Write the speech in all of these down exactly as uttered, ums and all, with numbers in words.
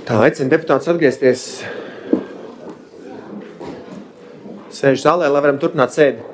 Tā, aicinu deputātus atgriezties sēžu zālē, lai varam turpināt sēdi.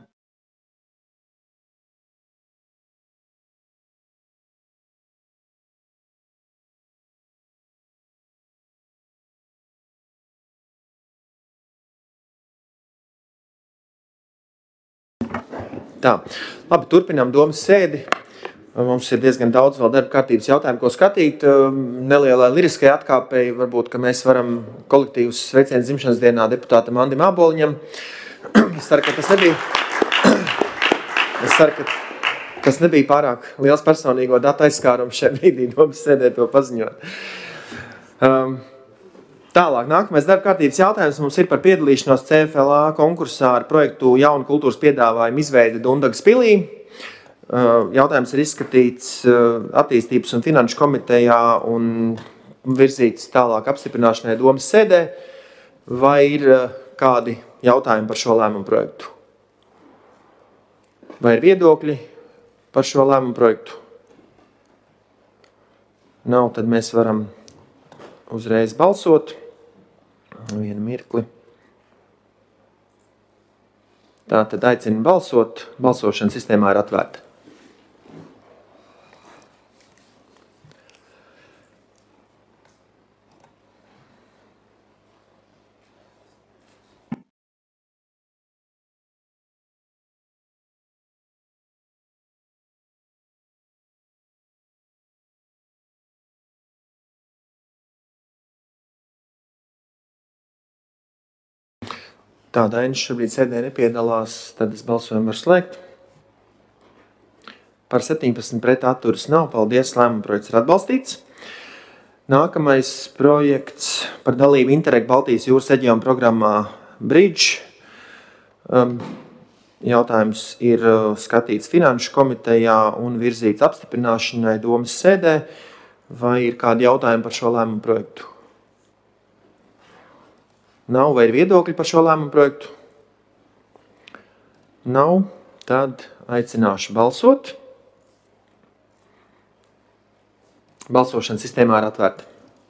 Tā, labi, turpinām domas sēdi. Mums ir diezgan daudz vēl darba kārtības jautājumu, ko skatīt. Nelielai liriskai atkāpei, varbūt, ka mēs varam kolektīvus sveicienus dzimšanas dienā deputātam Andim Āboliņam. Es ceru, ka tas nebija, es ceru, ka tas nebija pārāk liels personīgo datu aizskārums šajā brīdī domas sēdē to paziņot. Um, Tālāk, nākamais darba kārtības jautājums mums ir par piedalīšanos C F L A konkursā ar projektu Jaunu kultūras piedāvājumu izveide Dundagas pilī. Jautājums ir izskatīts attīstības un finanšu komitejā un virzīts tālāk apstiprināšanai domas sēdē. Vai ir kādi jautājumi par šo lēmumu projektu? Vai ir viedokļi par šo lēmumu projektu? Nav, tad mēs varam uzreiz balsot. Vienu mirkli. Tā tad aicinu balsot. Balsošana sistēmā ir atvērta. Tā, Dainis šobrīd sēdē nepiedalās, tad es balsojumu var slēgt. Par septiņpadsmit pret atturas nav. Paldies, lēmuma projekts ir atbalstīts. Nākamais projekts par dalību Interreg Baltijas jūras reģiona programmā Bridge. Um, jautājums ir skatīts finanšu komitejā un virzīts apstiprināšanai domas sēdē. Vai ir kādi jautājumi par šo lēmumu projektu? Nav, vai ir viedokļi par šo lēmumu projektu? Nav, tad aicināšu balsot. Balsošana sistēmā ir atvērta.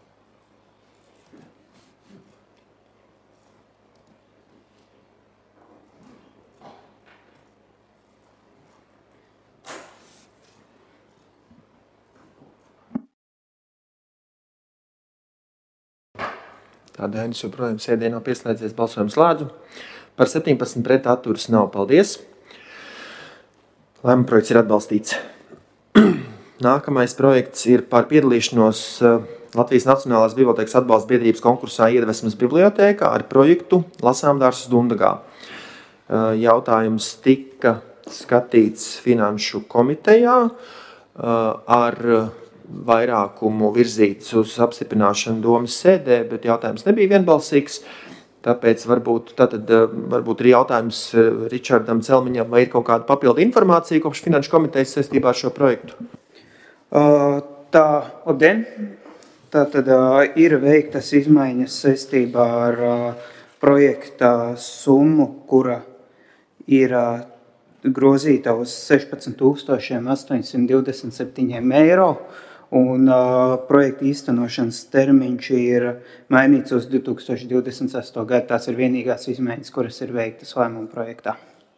Tādēļ es joprojām sēdē nav pieslēdzies, balsojumu slēdzu. Par septiņpadsmit pret atturas nav. Paldies. Lēmuma projekts ir atbalstīts. Nākamais projekts ir par piedalīšanos Latvijas Nacionālās bibliotēkas atbalsta biedrības konkursā Iedvesmas bibliotēkā ar projektu Lasāmdārzs Dundagā. Jautājums tika skatīts finanšu komitejā ar vairākumu virzīts uz apstiprināšanu domas sēdē, bet jautājums nebija vienbalsīgs, tāpēc varbūt, tātad, varbūt ir jautājums Ričardam Celmiņam, vai ir kaut kāda papildu informācija kopš finanšu komitejas saistībā ar šo projektu? Uh, tā, labdien! Tātad uh, ir veiktas izmaiņas saistībā ar uh, projekta summu, kura ir uh, grozīta uz sešpadsmit tūkstoši astoņsimt divdesmit septiņi eiro. Un uh, projekta īstenošanas termiņš ir mainīts uz divi tūkstoši divdesmit sesto gadu. Tās ir vienīgās izmaiņas, kuras ir veiktas lēmuma projektā.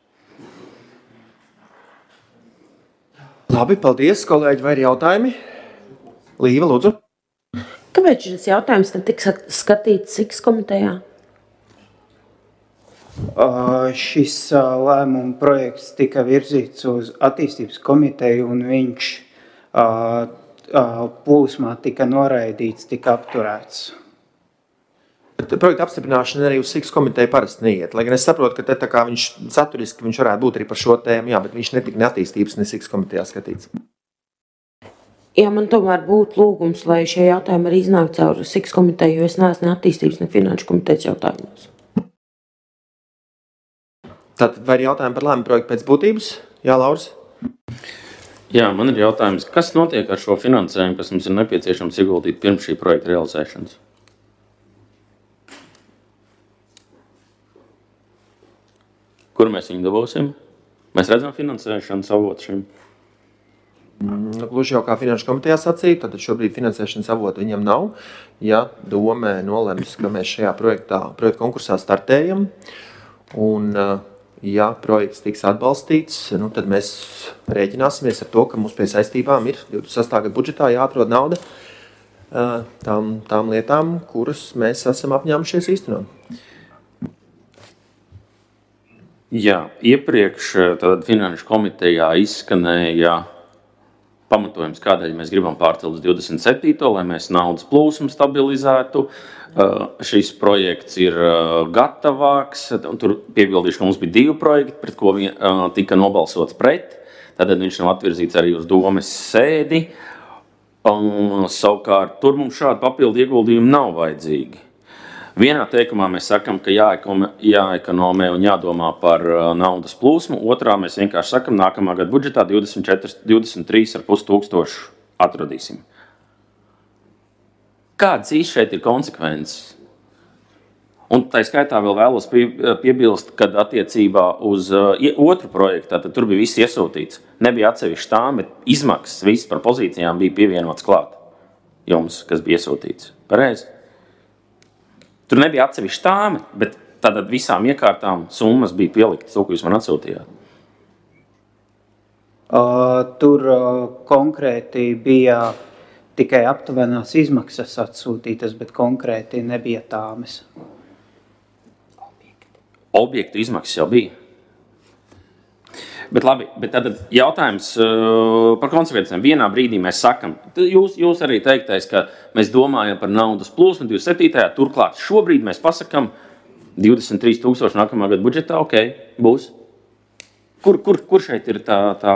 Labi, paldies, kolēģi. Vai ir jautājumi? Līva, lūdzu. Kāpēc šis jautājums tad tika skatīts Siks komitejā? Uh, šis uh, lēmuma projekts tika virzīts uz attīstības komiteju un viņš uh, plūsmā tika noraidīts, tika apturēts. Projekta apstiprināšana arī uz Siks komiteju parasti neiet. Lai gan es saprotu, ka te tā kā viņš saturiski viņš varētu būt arī par šo tēmu, jā, bet viņš netika ne attīstības, ne Siks komitejā skatīts. Jā, man tomēr būtu lūgums, lai šie jautājumi arī iznāk caur Siks komiteju, jo es neesmu ne attīstības, ne finanšu komitejas jautājumos. Tātad, vai ir jautājumi par lēmumu projektu pēc būtības? Jā, Lauris? Jā, man ir jautājums, kas notiek ar šo finansējumu, kas mums ir nepieciešams ieguldīt pirms šī projekta realizēšanas? Kur mēs viņu dabūsim? Mēs redzam finansēšanas avotu šim? Gluži jau kā finanšu komitejā sacīja, tad šobrīd finansēšanas avotu viņam nav. Ja dome nolems, ka mēs šajā projektā, projekta konkursā startējam, un ja projekts tiks atbalstīts, nu, tad mēs rēķināsimies ar to, ka mums pie saistībām ir divdesmit sestā gada budžetā jāatrod nauda tām, tām lietām, kuras mēs esam apņēmušies īstenot. Jā, iepriekš tad finanšu komitejā izskanēja pamatojums, kādēļ mēs gribam pārcelt uz divdesmit septīto, lai mēs naudas plūsmu stabilizētu. Uh, šis projekts ir uh, gatavāks. Tur piebildīšu, ka mums bija divi projekti, pret ko vien, uh, tika nobalsots pret. Tad viņš nav atvirzīts arī uz domes sēdi. Un, savukārt, tur mums šādi papildu ieguldījumi nav vajadzīgi. Vienā teikumā mēs sakam, ka jāekonomē un jādomā par naudas plūsmu. Otrā mēs vienkārši sakam, nākamā gada budžetā divdesmit četri, divdesmit trīs ar pus tūkstošu atradīsim. Kādas īsti šeit ir konsekvences? Un tā skaitā vēl vēlos piebilst, kad attiecībā uz otru projektu, tātad tur bija viss iesūtīts. Nebija atsevišķi tām, bet izmaksas viss par pozīcijām bija pievienots klāt jums, kas bija iesūtīts. Pareizi? Tur nebija atsevišķi tāmi, bet tātad visām iekārtām summas bija pieliktas, to, ko jūs man atsūtījāt. Uh, tur uh, konkrēti bija tikai aptuvenās izmaksas atsūtītas, bet konkrēti nebija tāmes. Objektu izmaksas jau bija. Bet labi, bet tad jautājums uh, par konsekvencēm. Vienā brīdī mēs sakam, jūs, jūs arī teiktais, ka mēs domājam par naudas plūsmu divdesmit septītajā, turklāt šobrīd mēs pasakam divdesmit trīs tūkstoši nākamā gada budžetā, ok, būs. Kur, kur, kur šeit ir tā... tā?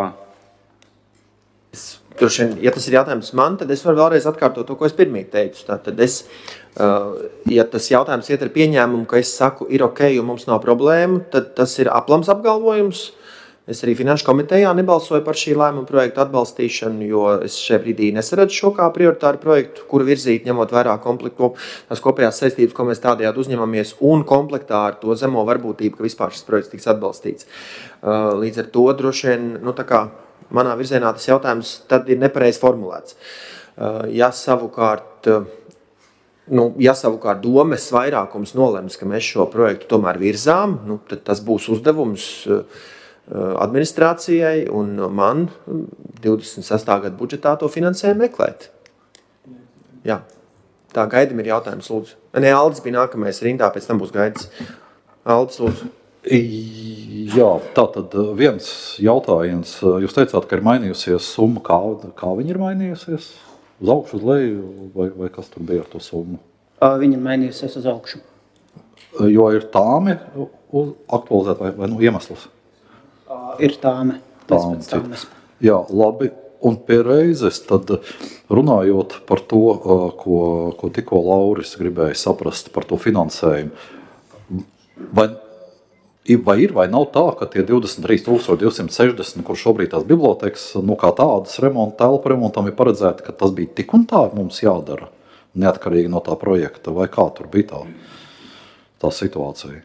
Turšien, ja tas ir jautājums man, tad es varu vēlreiz atkārtot to, ko es pirmīt teicu. Tātad es, uh, ja tas jautājums iet ar pieņēmumu, ka es saku, ir ok, un mums nav problēma, tad tas ir aplams apgalvojums. Es arī finanšu komitejā nebalsoju par šī lēmuma projektu atbalstīšanu, jo es šajā brīdī nesaredzu šo kā prioritāru projektu, kuru virzīt, ņemot vērā komplektu, tās kopējās saistības, ko mēs tādējādi uzņemamies, un komplektā ar to zemo varbūtību, ka vispār šis projekts tiks atbalstīts. Līdz ar to droši vien, nu tā kā manā virzienā tas jautājums tad ir nepareizi formulēts. Ja savukārt, nu, ja savukārt domes vairākums nolems, ka mēs šo projektu tomēr virzām, nu, tad tas būs uzdevums administrācijai un man divdesmit sestā gada budžetā to finansējumu meklēt. Jā, tā Gaidim ir jautājums, lūdzu. Nē, Aldis bija nākamais rindā, pēc tam būs Gaidis. Aldis, lūdzu. Jā, tātad viens jautājums. Jūs teicāt, ka ir mainījusies summa. Kā, kā viņa ir mainījusies? Uz augšu, uz leju? Vai, vai kas tur bija ar to summu? Viņa ir mainījusies uz augšu. Jo ir tāmi aktualizēt vai, vai nu iemesls? Ir tāme. Tāme. Jā, labi. Un pie reizes tad runājot par to, ko, ko tikko Lauris gribēja saprast par to finansējumu. Vai, vai ir vai nav tā, ka tie divdesmit trīs tūkstoši divsimt sešdesmit, kur šobrīd tās bibliotēkas, nu kā tādas remonta, telpu remontam ir paredzēti, ka tas bija tik un tā mums jādara, neatkarīgi no tā projekta, vai kā tur bija tā, tā situācija?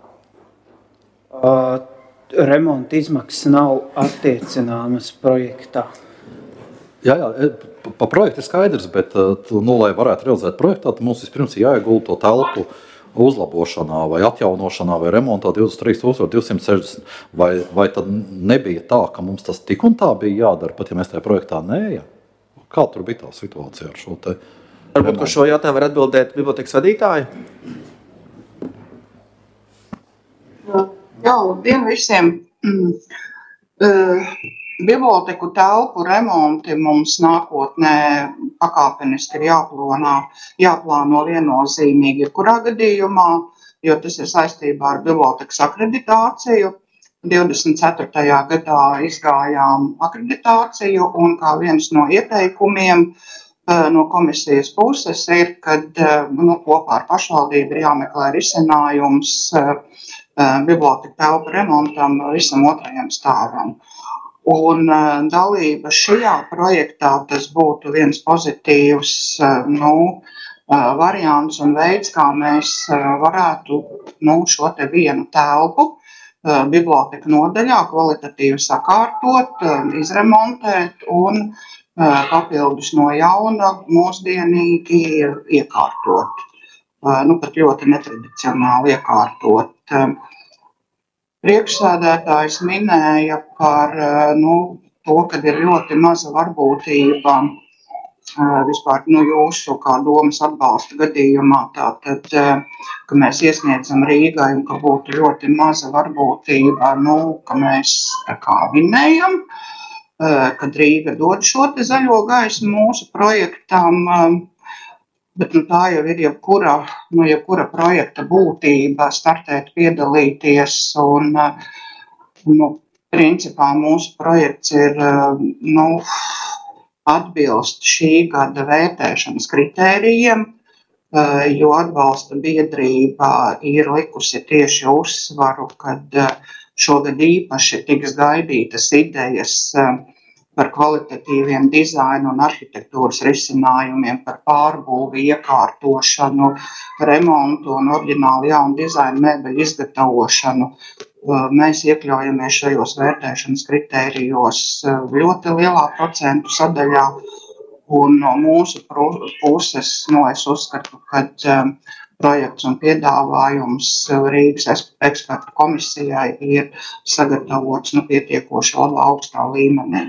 Uh, Remonta izmaksas nav attiecināmas projektā. Jā, jā, pa projektu ir skaidrs, bet, nu, lai varētu realizēt projektā, tad mums vispirms ir jāiegulda to telpu uzlabošanā vai atjaunošanā vai remontā divdesmit trīs tūkstoši divsimt sešdesmit. Vai, vai tad nebija tā, ka mums tas tik un tā bija jādara, pat ja mēs tajā projektā neejam? Kā tur bija tā situācija ar šo te? Varbūt, ko šo jautājumu var atbildēt bibliotekas vadītāji? Jā, labdien visiem. Biblioteku telpu remonti mums nākotnē pakāpeniski ir jāplāno, jāplāno viennozīmīgi, kurā gadījumā, jo tas ir saistībā ar bibliotekas akreditāciju. divdesmit ceturtajā gadā izgājām akreditāciju, un kā viens no ieteikumiem no komisijas puses ir, kad nu, kopā ar pašvaldību ir jāmeklē risinājums biblioteka telpu remontam visam otrajam stāvam. Un uh, dalība šajā projektā tas būtu viens pozitīvs uh, nu, uh, variants un veids, kā mēs uh, varētu nu, šo te vienu telpu biblioteka nodaļā kvalitatīvi sakārtot, izremontēt un papildus no jauna mūsdienīgi iekārtot. Nu, pat ļoti netradicionāli iekārtot. Priekšsēdētājs minēja par nu, to, ka ir ļoti maza varbūtība vispār nu, jūsu kā domas atbalsta gadījumā, tātad, ka mēs iesniedzam Rīgai un ka būtu ļoti maza varbūtība, nu, ka mēs tā kā vinējam, kad Rīga dod šo te zaļo gaisu mūsu projektam, bet nu, tā jau ir jebkura, nu, jebkura projekta būtība startēt, piedalīties un, nu, principā mūsu projekts ir, nu, atbilst šī gada vērtēšanas kritērijiem, jo atbalsta biedrība ir likusi tieši uzsvaru, kad šogad īpaši tiks gaidītas idejas par kvalitatīviem dizaina un arhitektūras risinājumiem, par pārbūvi, iekārtošanu, remontu un oriģinālu jaunu dizainu mēbeļu izgatavošanu. Mēs iekļaujamies šajos vērtēšanas kritērijos ļoti lielā procentu sadaļā, un no mūsu puses, nu, es uzskatu, ka projekts un piedāvājums Rīgas ekspertu komisijai ir sagatavots nu, pietiekoši labā augstā līmenī.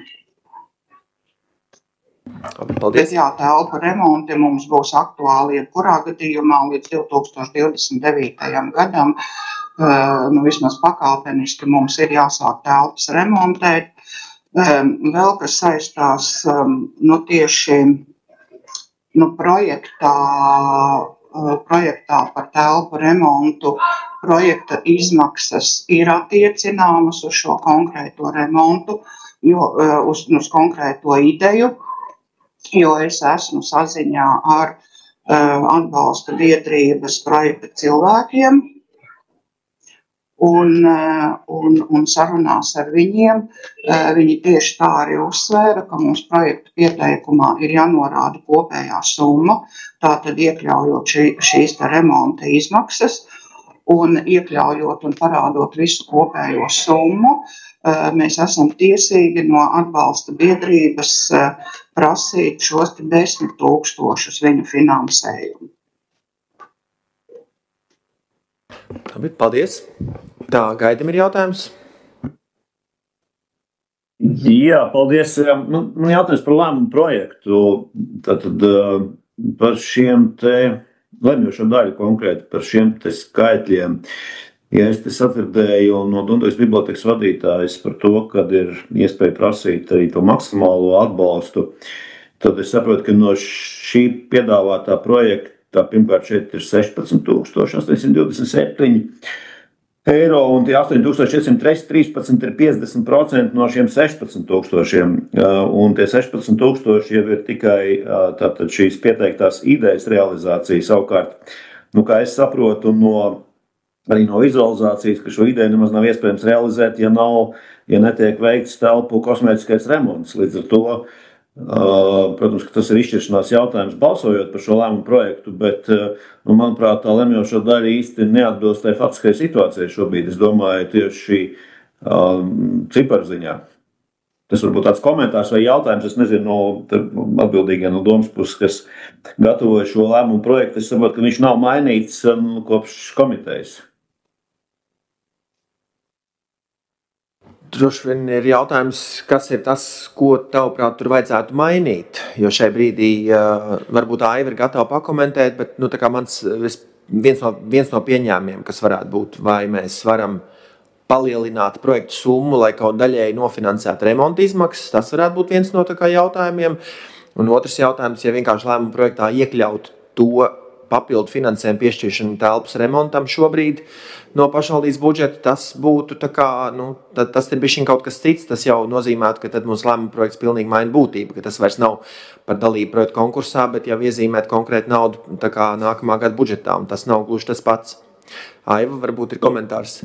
Paldies. Bet jā, telpu remonti mums būs aktuāli jebkurā gadījumā līdz divi tūkstoši divdesmit devītajam gadam. Nu, vismaz pakāpeniski mums ir jāsāk telpas remontēt. Vēl kas saistās nu, tieši nu, projektā, projektā par telpu remontu, projekta izmaksas ir attiecināmas uz šo konkrēto remontu, jo, uz, uz konkrēto ideju, jo es esmu saziņā ar atbalsta biedrības projekta cilvēkiem, Un, un, un sarunās ar viņiem, viņi tieši tā arī uzsvēra, ka mums projekta pieteikumā ir jānorāda kopējā summa, tātad iekļaujot šī, šīs te remonta izmaksas un iekļaujot un parādot visu kopējo summu, mēs esam tiesīgi no atbalsta biedrības prasīt šos desmit tūkstošus viņu finansējumu. Labi, paldies. Tā, Gaidam ir jautājums. Jā, paldies. Man, man jautājums par lēmumu projektu. Tātad par šiem te, lemjošo daļu konkrēti, par šiem te skaitļiem. Ja es te sadzirdēju no Dundujas bibliotekas vadītājas par to, kad ir iespēja prasīt arī to maksimālo atbalstu, tad es saprotu, ka no šī piedāvātā projekta tā pirmkārt šeit ir sešpadsmit tūkstoši astoņsimt divdesmit septiņi eiro un tie astoņi tūkstoši četrsimt trīspadsmit ir piecdesmit procenti no šiem sešpadsmit tūkstošiem. Un tie sešpadsmit tūkstoši jau ir tikai tātad šīs pieteiktās idejas realizācija. Savukārt, nu, kā es saprotu no, arī no vizualizācijas, ka šo ideju nemaz nav iespējams realizēt, ja nav, ja netiek veikts telpu kosmētiskais remonts. Līdz ar to, protams, ka tas ir izšķiršanās jautājums balsojot par šo lēmumu projektu, bet, nu, manuprāt, tā lemjošo daļa īsti neatbilst tai faktiskai situācijai šobrīd. Es domāju, tieši šī um, ciparziņā. Tas varbūt tāds komentārs vai jautājums, es nezinu, no atbildīgiem no domas puses, kas gatavoja šo lēmumu projektu. Es saprotu, ka viņš nav mainīts um, kopš komitejas. Droši vien ir jautājums, kas ir tas, ko tavuprāt tur vajadzētu mainīt, jo šai brīdī uh, varbūt Aiva ir gatava pakomentēt, bet nu, tā kā mans, viens, no, viens no pieņēmumiem, kas varētu būt, vai mēs varam palielināt projektu summu, lai kaut daļēji nofinansētu remonta izmaksas, tas varētu būt viens no tā kā jautājumiem. Un otrs jautājums, ja vienkārši lēmumu projektā iekļaut to papildu finansējumu piešķiršanu telpas remontam šobrīd no pašvaldības budžeta, tas būtu tā kā, nu, tas ir bišķiņ kaut kas cits, tas jau nozīmētu, ka tad mums lēmuma projekts pilnīgi maina būtību, ka tas vairs nav par dalību projektu konkursā, bet jau iezīmēt konkrētu naudu tā kā nākamā gada budžetā, un tas nav gluži tas pats. Aiva, varbūt ir komentārs.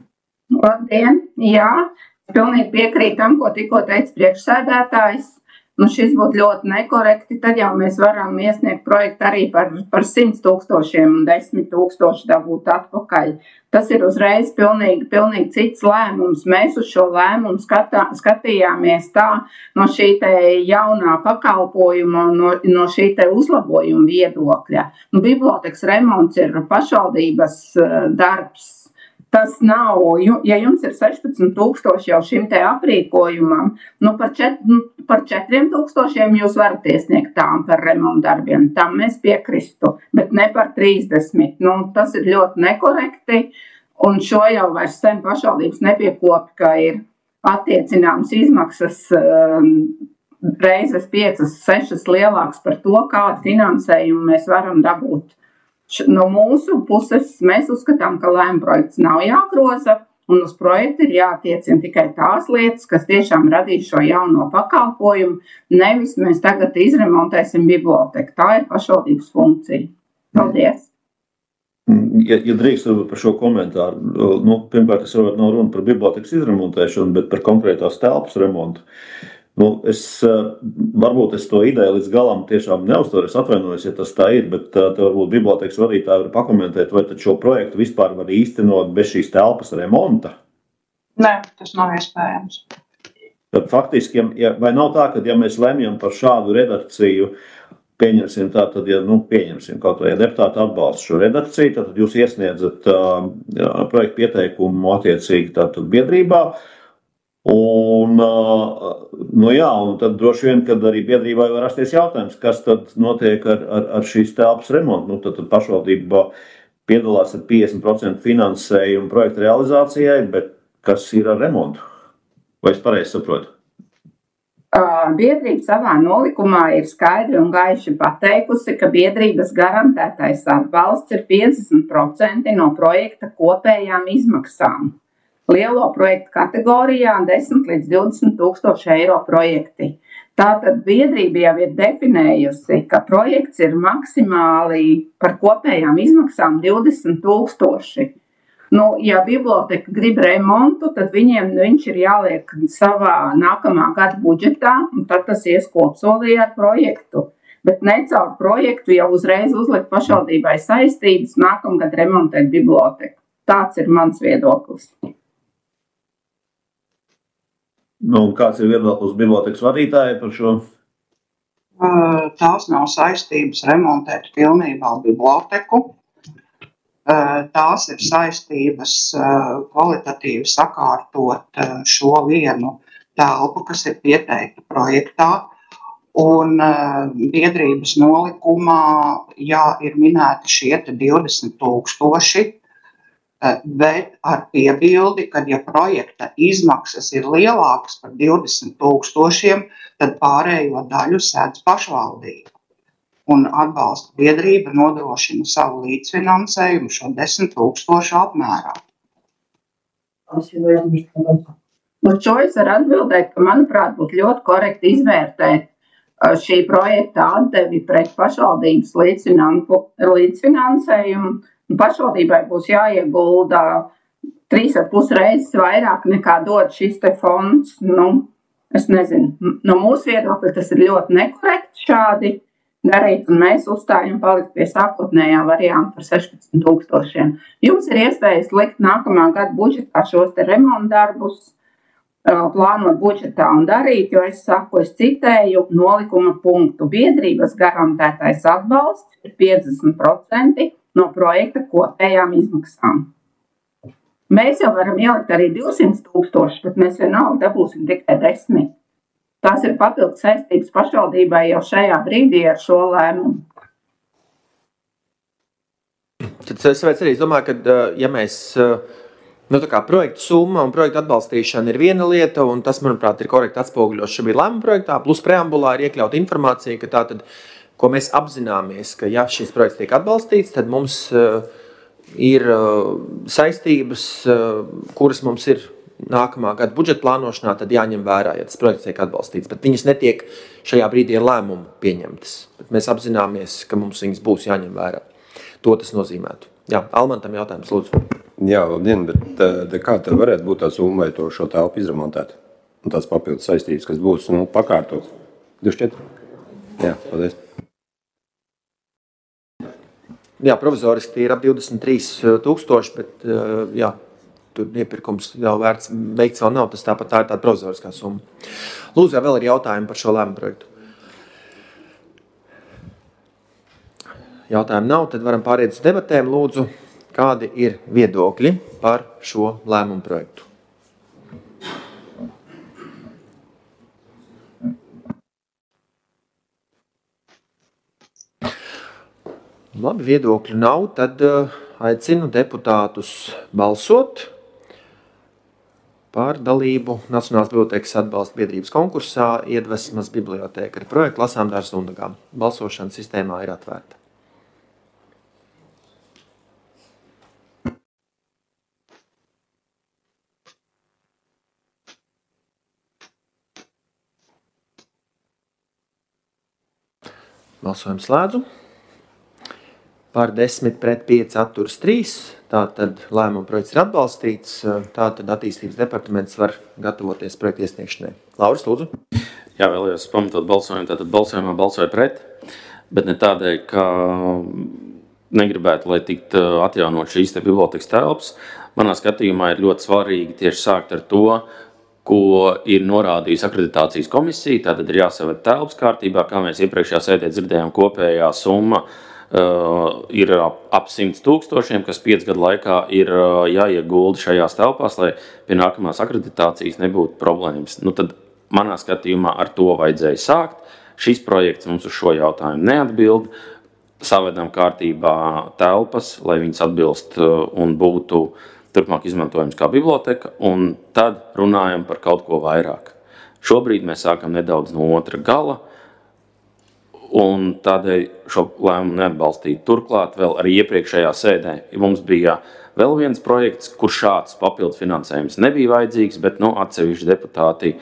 Labdien, jā, pilnīgi piekrīt tam, ko tikko teica priekšsēdētājs. Nu, šis būtu ļoti nekorekti, tad jau mēs varam iesniegt projektu arī par, par simt tūkstošiem un desmit tūkstoši dabūt atpakaļ. Tas ir uzreiz pilnīgi, pilnīgi cits lēmums. Mēs uz šo lēmumu skatā, skatījāmies tā no šī te jaunā pakalpojuma, no, no šī te uzlabojuma viedokļa. Nu, bibliotēkas remonts ir pašvaldības darbs. Tas nav, ja jums ir sešpadsmit tūkstoši jau šim te aprīkojumam, nu par, čet, nu par četriem tūkstošiem jūs varat iesniegt tām par remontu darbiem, tam mēs piekristu, bet ne par trīsdesmit. Nu, tas ir ļoti nekorekti, un šo jau vairs sen pašvaldības nepiekopi, ka ir attiecināms izmaksas uh, reizes piecas, sešas lielākas par to, kādu finansējumu mēs varam dabūt. No mūsu puses mēs uzskatām, ka lēmuma projekts nav jāgroza, un uz projektu ir jātiecina tikai tās lietas, kas tiešām radīs šo jauno pakalpojumu, nevis mēs tagad izremontēsim bibliotēku. Tā ir pašvaldības funkcija. Paldies! Ja, ja drīkst par šo komentāru, nu, pirmkārt, es varbūt nav runa par bibliotēkas izremontēšanu, bet par konkrētās telpas remontu. Nu, es, varbūt es to ideju līdz galam tiešām neuztveru, es atvainojos, ja tas tā ir, bet te varbūt bibliotēkas vadītāji var pakomentēt, vai tad šo projektu vispār var īstenot bez šīs telpas remonta? Nē, tas nav iespējams. Tad faktiski, ja, vai nav tā, ka ja mēs lemjam par šādu redakciju, pieņemsim tā, tad, ja, nu, pieņemsim kaut vai, ja deputāti atbalsta šo redakciju, tad jūs iesniedzat uh, projektu pieteikumu attiecīgi tātad biedrībā, un, nu jā, un tad droši vien, kad arī biedrībai var rasties jautājums, kas tad notiek ar, ar, ar šīs telpas remontu. Nu, tad, tad pašvaldība piedalās ar piecdesmit procentu finansējumu projekta realizācijai, bet kas ir ar remontu? Vai es pareizi saprotu? Biedrība savā nolikumā ir skaidri un gaiši pateikusi, ka biedrības garantētais atbalsts ir piecdesmit procenti no projekta kopējām izmaksām. Lielo projektu kategorijā desmit līdz divdesmit tūkstoši eiro projekti. Tātad biedrība jau ir definējusi, ka projekts ir maksimāli par kopējām izmaksām divdesmit tūkstoši. Nu, ja biblioteka grib remontu, tad viņiem viņš ir jāliek savā nākamā gada budžetā, un tad tas ies kopsolī ar projektu. Bet ne caur projektu jau uzreiz uzlikt pašvaldībai saistības nākamgad remontēt biblioteku. Tāds ir mans viedoklis. Nu, kāds ir viedoklis bibliotēkas vadītāja par šo? Tās nav saistības remontēt pilnībā biblioteku. Tās ir saistības kvalitatīvi sakārtot šo vienu telpu, kas ir pieteikta projektā. Un biedrības nolikumā, jā, ir minēti šie divdesmit tūkstoši, bet ar piebildi, ka ja projekta izmaksas ir lielākas par divdesmit tūkstošiem, tad pārējo daļu sēdz pašvaldība. Un atbalsta biedrība nodrošina savu līdzfinansējumu šo desmit tūkstošu apmērā. Uz šo es varu atbildēt, ka, manuprāt, būtu ļoti korekti izvērtēt šī projekta atdevi pret pašvaldības līdzfinansējumu. Pašvaldībai būs jāiegulda trīs ar pus reizes vairāk nekā dod šis te fonds. Nu, es nezinu, no mūsu viedokļa tas ir ļoti nekorekti šādi darīt, un mēs uzstājam palikt pie sākotnējā varianta par sešpadsmit tūkstošiem. Jums ir iespējas likt nākamā gada budžetā šos te remontu darbus, plānot budžetā un darīt, jo es saku, es citēju nolikuma punktu. Biedrības garantētais atbalsts ir piecdesmit procenti no projekta kopējām izmaksām. Mēs jau varam ielikt arī divsimt tūkstoši, bet mēs vienalga dabūsim tikai desmit. Tās ir papildus saistības pašvaldībai jau šajā brīdī ar šo lēmumu. Tad es arī domāju, ka ja mēs, nu tā kā projektu summa un projektu atbalstīšana ir viena lieta, un tas, manuprāt, ir korekti atspoguļots šobrīd lēmuma projektā, plus preambulā ir iekļauta informācija, ka tā tad, ko mēs apzināmies, ka ja šis projekts tiek atbalstīts, tad mums uh, ir uh, saistības, uh, kuras mums ir nākamā gada budžeta plānošanā, tad jāņem vērā, ja tas projekts tiek atbalstīts. Bet viņas netiek šajā brīdī ar lēmumu pieņemtas. Bet mēs apzināmies, ka mums viņas būs jāņem vērā. To tas nozīmētu. Jā, Almantam jautājums, lūdzu. Jā, labdien, bet te, kā tad varētu būt tā summa, vai to šo telpu izremontēt? Un tās papildus saistības, kas būs, nu, pakārtot? divdesmit četri. Jā, paldies. Jā, provizoriski ir ap divdesmit trīs tūkstoši, bet jā, tur iepirkums jau vērts veikts vēl nav, tas tāpat tā ir tāda provizoriskā summa. Lūdzu, vēl ir jautājumi par šo lēmumu projektu. Jautājumu nav, tad varam pāriet uz debatēm. Lūdzu, kādi ir viedokļi par šo lēmumu projektu? Labi, viedokļu nav, tad aicinu deputātus balsot par dalību Nacionālās bibliotēkas atbalsta biedrības konkursā Iedvesmas bibliotēka ar projektu Lasāmdārzs Undagām. Balsošana sistēmā ir atvērta. Balsojumu slēdzu. Par desmit pret pieci atturas trīs. Tātad lēmuma projekts ir atbalstīts. Tātad attīstības departaments var gatavoties projekta iesniegšanai. Lauris, lūdzu. Jā, vēlējos pamatot balsojumu. Tātad balsojumā balsoja pret, bet ne tādēļ, ka negribētu, lai tiktu atjaunot šīs te bibliotekas telpas. Manā skatījumā ir ļoti svarīgi tieši sākt ar to, ko ir norādījusi akreditācijas komisija. Tātad ir jāsaved telpas kārtībā, kā mēs iepriekšējā sēdē dzirdējām, kopējā summa uh, ir ap, ap simts tūkstošiem, kas piecu gadu laikā ir uh, jāiegulda šajās telpās, lai pie nākamās akreditācijas nebūtu problēmas. Nu, tad manā skatījumā ar to vajadzēja sākt. Šis projekts mums uz šo jautājumu neatbild. Savedam kārtībā telpas, lai viņas atbilst uh, un būtu turpmāk izmantojams kā biblioteka, un tad runājam par kaut ko vairāk. Šobrīd mēs sākam nedaudz no otra gala, un tādēļ šo lēmumu neatbalstīt. Turklāt vēl arī iepriekšējā sēdē mums bija vēl viens projekts, kur šāds papildus finansējums nebija vajadzīgs, bet nu, atsevišķi deputāti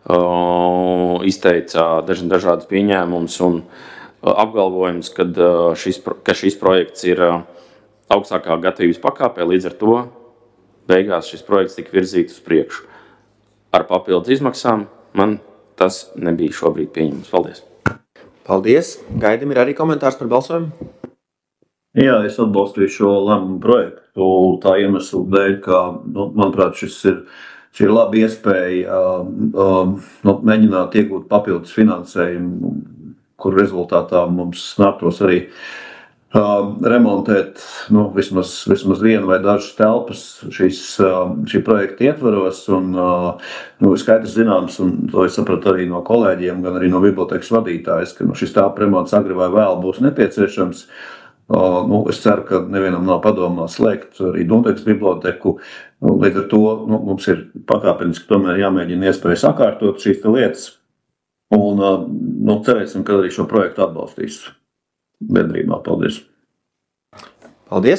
uh, izteica daž, dažādas pieņēmumus un uh, apgalvojums, kad, uh, šis, ka šis projekts ir uh, augstākā gatavības pakāpē, līdz ar to beigās šis projekts tika virzīts uz priekšu. Ar papildus izmaksām man tas nebija šobrīd pieņemams. Paldies! Paldies! Gaidim, ir arī komentārs par balsojumu? Jā, es atbalstīju šo lēmumu projektu tā iemesla dēļ, ka, nu, manuprāt, šis ir, šī ir laba iespēja um, nu, mēģināt iegūt papildus finansējumu, kur rezultātā mums nāktos arī Uh, remontēt nu, vismaz, vismaz vienu vai dažas telpas šīs, uh, šī projekta ietvaros. Un, uh, nu, skaidrs zināms, un to es sapratu arī no kolēģiem, gan arī no bibliotekas vadītājas, ka nu, šis telpa remonts agri vai vēl būs nepieciešams. Uh, nu, es ceru, ka nevienam nav padomā slēgt arī Dundegas biblioteku. Līdz ar to nu, mums ir pakāpeniski tomēr jāmēģina iespēja sakārtot šīs lietas. Un uh, nu, cerēsim, ka arī šo projektu atbalstīs biedrībā. Paldies. Paldies.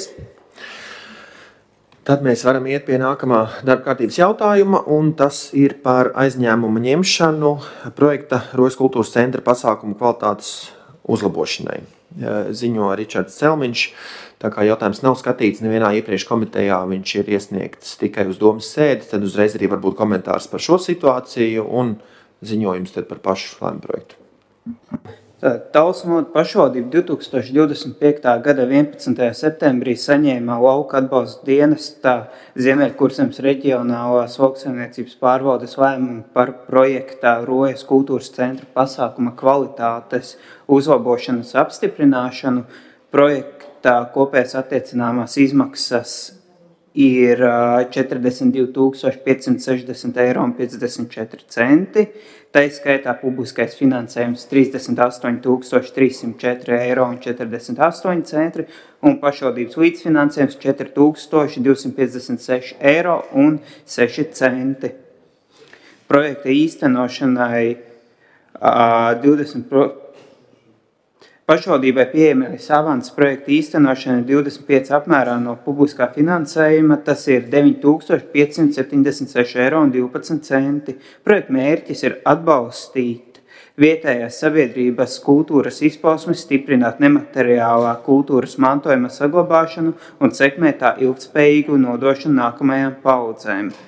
Tad mēs varam iet pie nākamā darba kārtības jautājuma, un tas ir par aizņēmumu ņemšanu projekta Rojas kultūras centra pasākumu kvalitātes uzlabošanai. Ziņo Ričards Celmiņš. Tā kā jautājums nav skatīts nevienā iepriekš komitejā, viņš ir iesniegts tikai uz domas sēdi, tad uzreiz arī varbūt komentārs par šo situāciju un ziņojums tad par pašu lēmumu projektu. Talsmotu pašvaldība divi tūkstoši divdesmit piektā gada vienpadsmitajā septembrī saņēma lauka atbalsta dienestā Ziemeļkurzemes reģionālās lauksaimniecības pārvaldes lēmumu par projektā Rojas kultūras centra pasākuma kvalitātes uzlabošanas apstiprināšanu. Projektā kopējās attiecināmās izmaksas ir četrdesmit divi tūkstoši piecsimt sešdesmit eiro un piecdesmit četri centi. Tā skaitā publiskais finansējums trīsdesmit astoņi tūkstoši trīs simt četri eiro un četrdesmit astoņi centi un pašvaldības līdzfinansējums četri tūkstoši divsimt piecdesmit seši eiro un seši centi. Projekta īstenošanai divdesmit Pašvaldībai pieejamais avans projekta īstenošana divdesmit pieci apmērā no publiskā finansējuma, tas ir deviņi tūkstoši piecsimt septiņdesmit seši eiro un divpadsmit centi. Projekta mērķis ir atbalstīt vietējās sabiedrības kultūras izpausmi, stiprināt nemateriālā kultūras mantojuma saglabāšanu un sekmēt tā ilgtspējīgu nodošanu nākamajām paudzēm.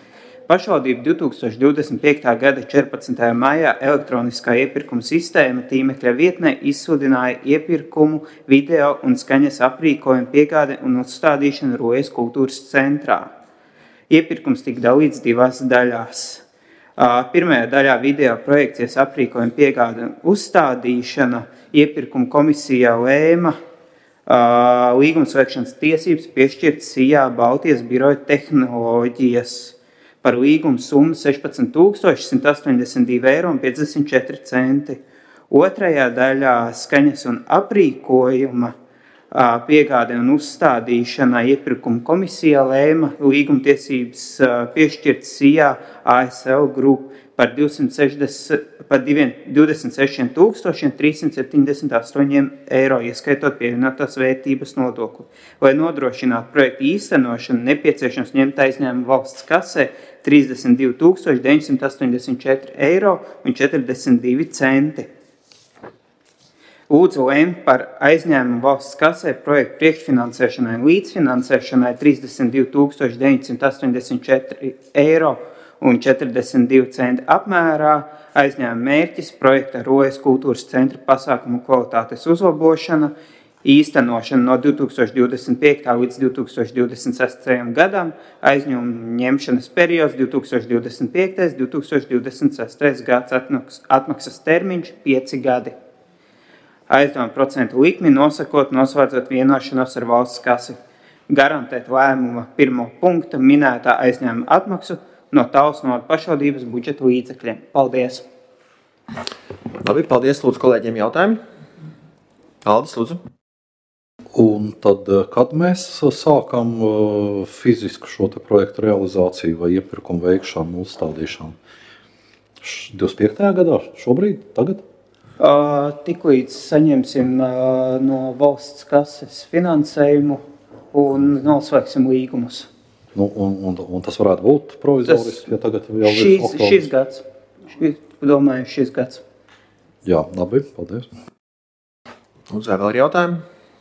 Pašvaldība divtūkstoš divdesmit piektā gada četrpadsmitajā maijā elektroniskā iepirkuma sistēma tīmekļa vietnē izsludināja iepirkumu video un skaņas aprīkojumu piegādi un uzstādīšanu Rojas kultūras centrā. Iepirkums tika dalīts divās daļās. Pirmajā daļā video projekcijas aprīkojuma piegāde un uzstādīšana iepirkuma komisijā lēma līgumsvēršanas tiesības piešķirt Sijā Baltijas biroja tehnoloģijas par līgumu summu sešpadsmit tūkstoši simt astoņdesmit divi eiro un piecdesmit četri centi. Otrajā daļā skaņas un aprīkojuma piegāde un uzstādīšana iepirkuma komisijā lēma līgumtiesības piešķirt Sijā A S L grupu par divdesmit sešiem tūkstošiem trīssimt septiņdesmit astoņi eiro, ieskaitot pievienotās vērtības nodokli. Lai nodrošinātu projektu īstenošanu, nepieciešams ņemt aizņēmumu valsts kasē trīsdesmit divi tūkstoši deviņsimt astoņdesmit četri eiro un četrdesmit divi centi. Lūdzu lemt par aizņēmumu valsts kasē projektu priekšfinansēšanai un līdzfinansēšanai trīsdesmit divi tūkstoši deviņsimt astoņdesmit četri eiro un četrdesmit divi centi apmērā. Aizņēmuma mērķis projekta Rojas kultūras centra pasākumu kvalitātes uzlabošana, īstenošana no divtūkstoš divdesmit piektā līdz divtūkstoš divdesmit sestajam gadam, aizņēmuma ņemšanas periods divtūkstoš divdesmit piektais līdz divtūkstoš divdesmit sestais gads, atmaksas termiņš pieci gadi. Aizdevuma procentu likmi nosakot, noslēdzot vienošanos ar valsts kasi. Garantēt lēmuma pirmo punkta minētā aizņēmuma atmaksu no Talsnoda pašvaldības budžeta līdzekļiem. Paldies! Labi, paldies, lūdzu, kolēģiem jautājumi. Aldis, lūdzu. Un tad, kad mēs sākam fizisku šo te projektu realizāciju vai iepirkumu veikšanu, uzstādīšanu? divdesmit piektajā gadā? Šobrīd? Tagad? Uh, Tiklīdz saņemsim uh, no valsts kases finansējumu un noslēgsim līgumus. Nu, un, un, un tas varētu būt provizorisks, ja tagad jau ir šis, oktobris. Šis gads. Šis, domāju, šis gads. Jā, labi, paldies. Lūdzu, vēl ir jautājumi?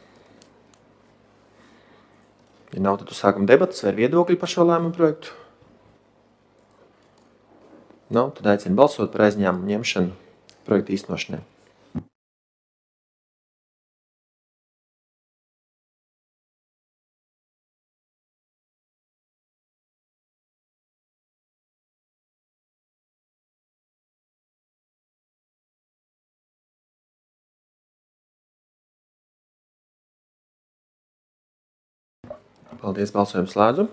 Ja nav, tad sākam debatas vai viedokļi par šo lēmumu projektu? Nav, tad aicinu balsot par aizņēmumu ņemšanu projektu īstenošanai. Paldies, balsojumu slēdzu.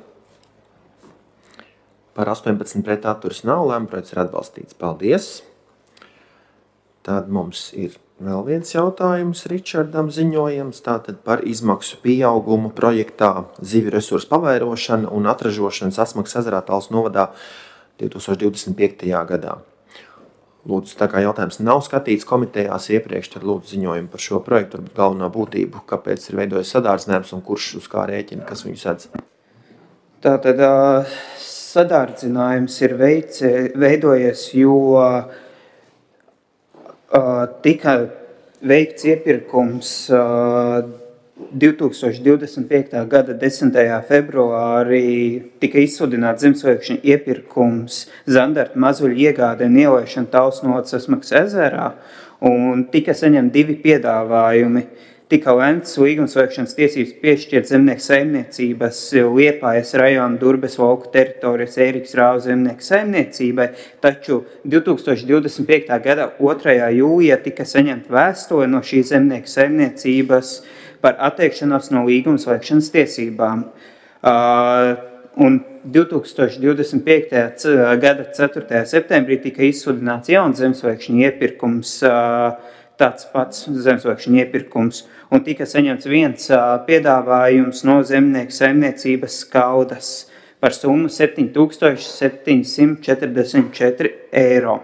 Par astoņpadsmit pret atturas nav, lēmuma projekts ir atbalstīts. Paldies. Tad mums ir vēl viens jautājums Ričardam ziņojams, tātad par izmaksu pieaugumu projektā zivju resursu pavairošana un atražošana Sasmakas ezerā Talsu novadā divtūkstoš divdesmit piektajā gadā. Lūdzu, tā kā jautājums nav skatīts komitejās iepriekš, tad lūdzu ziņojumu par šo projektu, varbūt galvenā būtību, kāpēc ir veidojis sadārdzinājums un kurš uz kā rēķina, kas viņu sedz. Tātad sadārdzinājums ir veic, veidojies, jo tika veikts iepirkums divtūkstoš divdesmit piektā gada desmitajā februārī tika izsludināts zemesliekšņa iepirkums zandarta mazuļu iegāde un ielaišana Talsnoda Sasmakas ezerā un tika saņemti divi piedāvājumi. Tika lemts līgumsliekšanas tiesības piešķirt zemnieku saimniecības Liepājas rajona Durbes lauku teritorijas Ēriks Rāvu zemnieku saimniecībai, taču divtūkstoš divdesmit piektā gada otrajā jūlijā tika saņemta vēstule no šīs zemnieku saimniecības par atteikšanos no līgumslēgšanas tiesībām. Uh, un divtūkstoš divdesmit piektajā gada ceturtajā septembrī tika izsludināts jauns zemesliekšņa iepirkums, uh, tāds pats zemesliekšņa iepirkums, un tika saņemts viens uh, piedāvājums no zemnieku saimniecības Skaudas par summu septiņi tūkstoši septiņsimt četrdesmit četri eiro.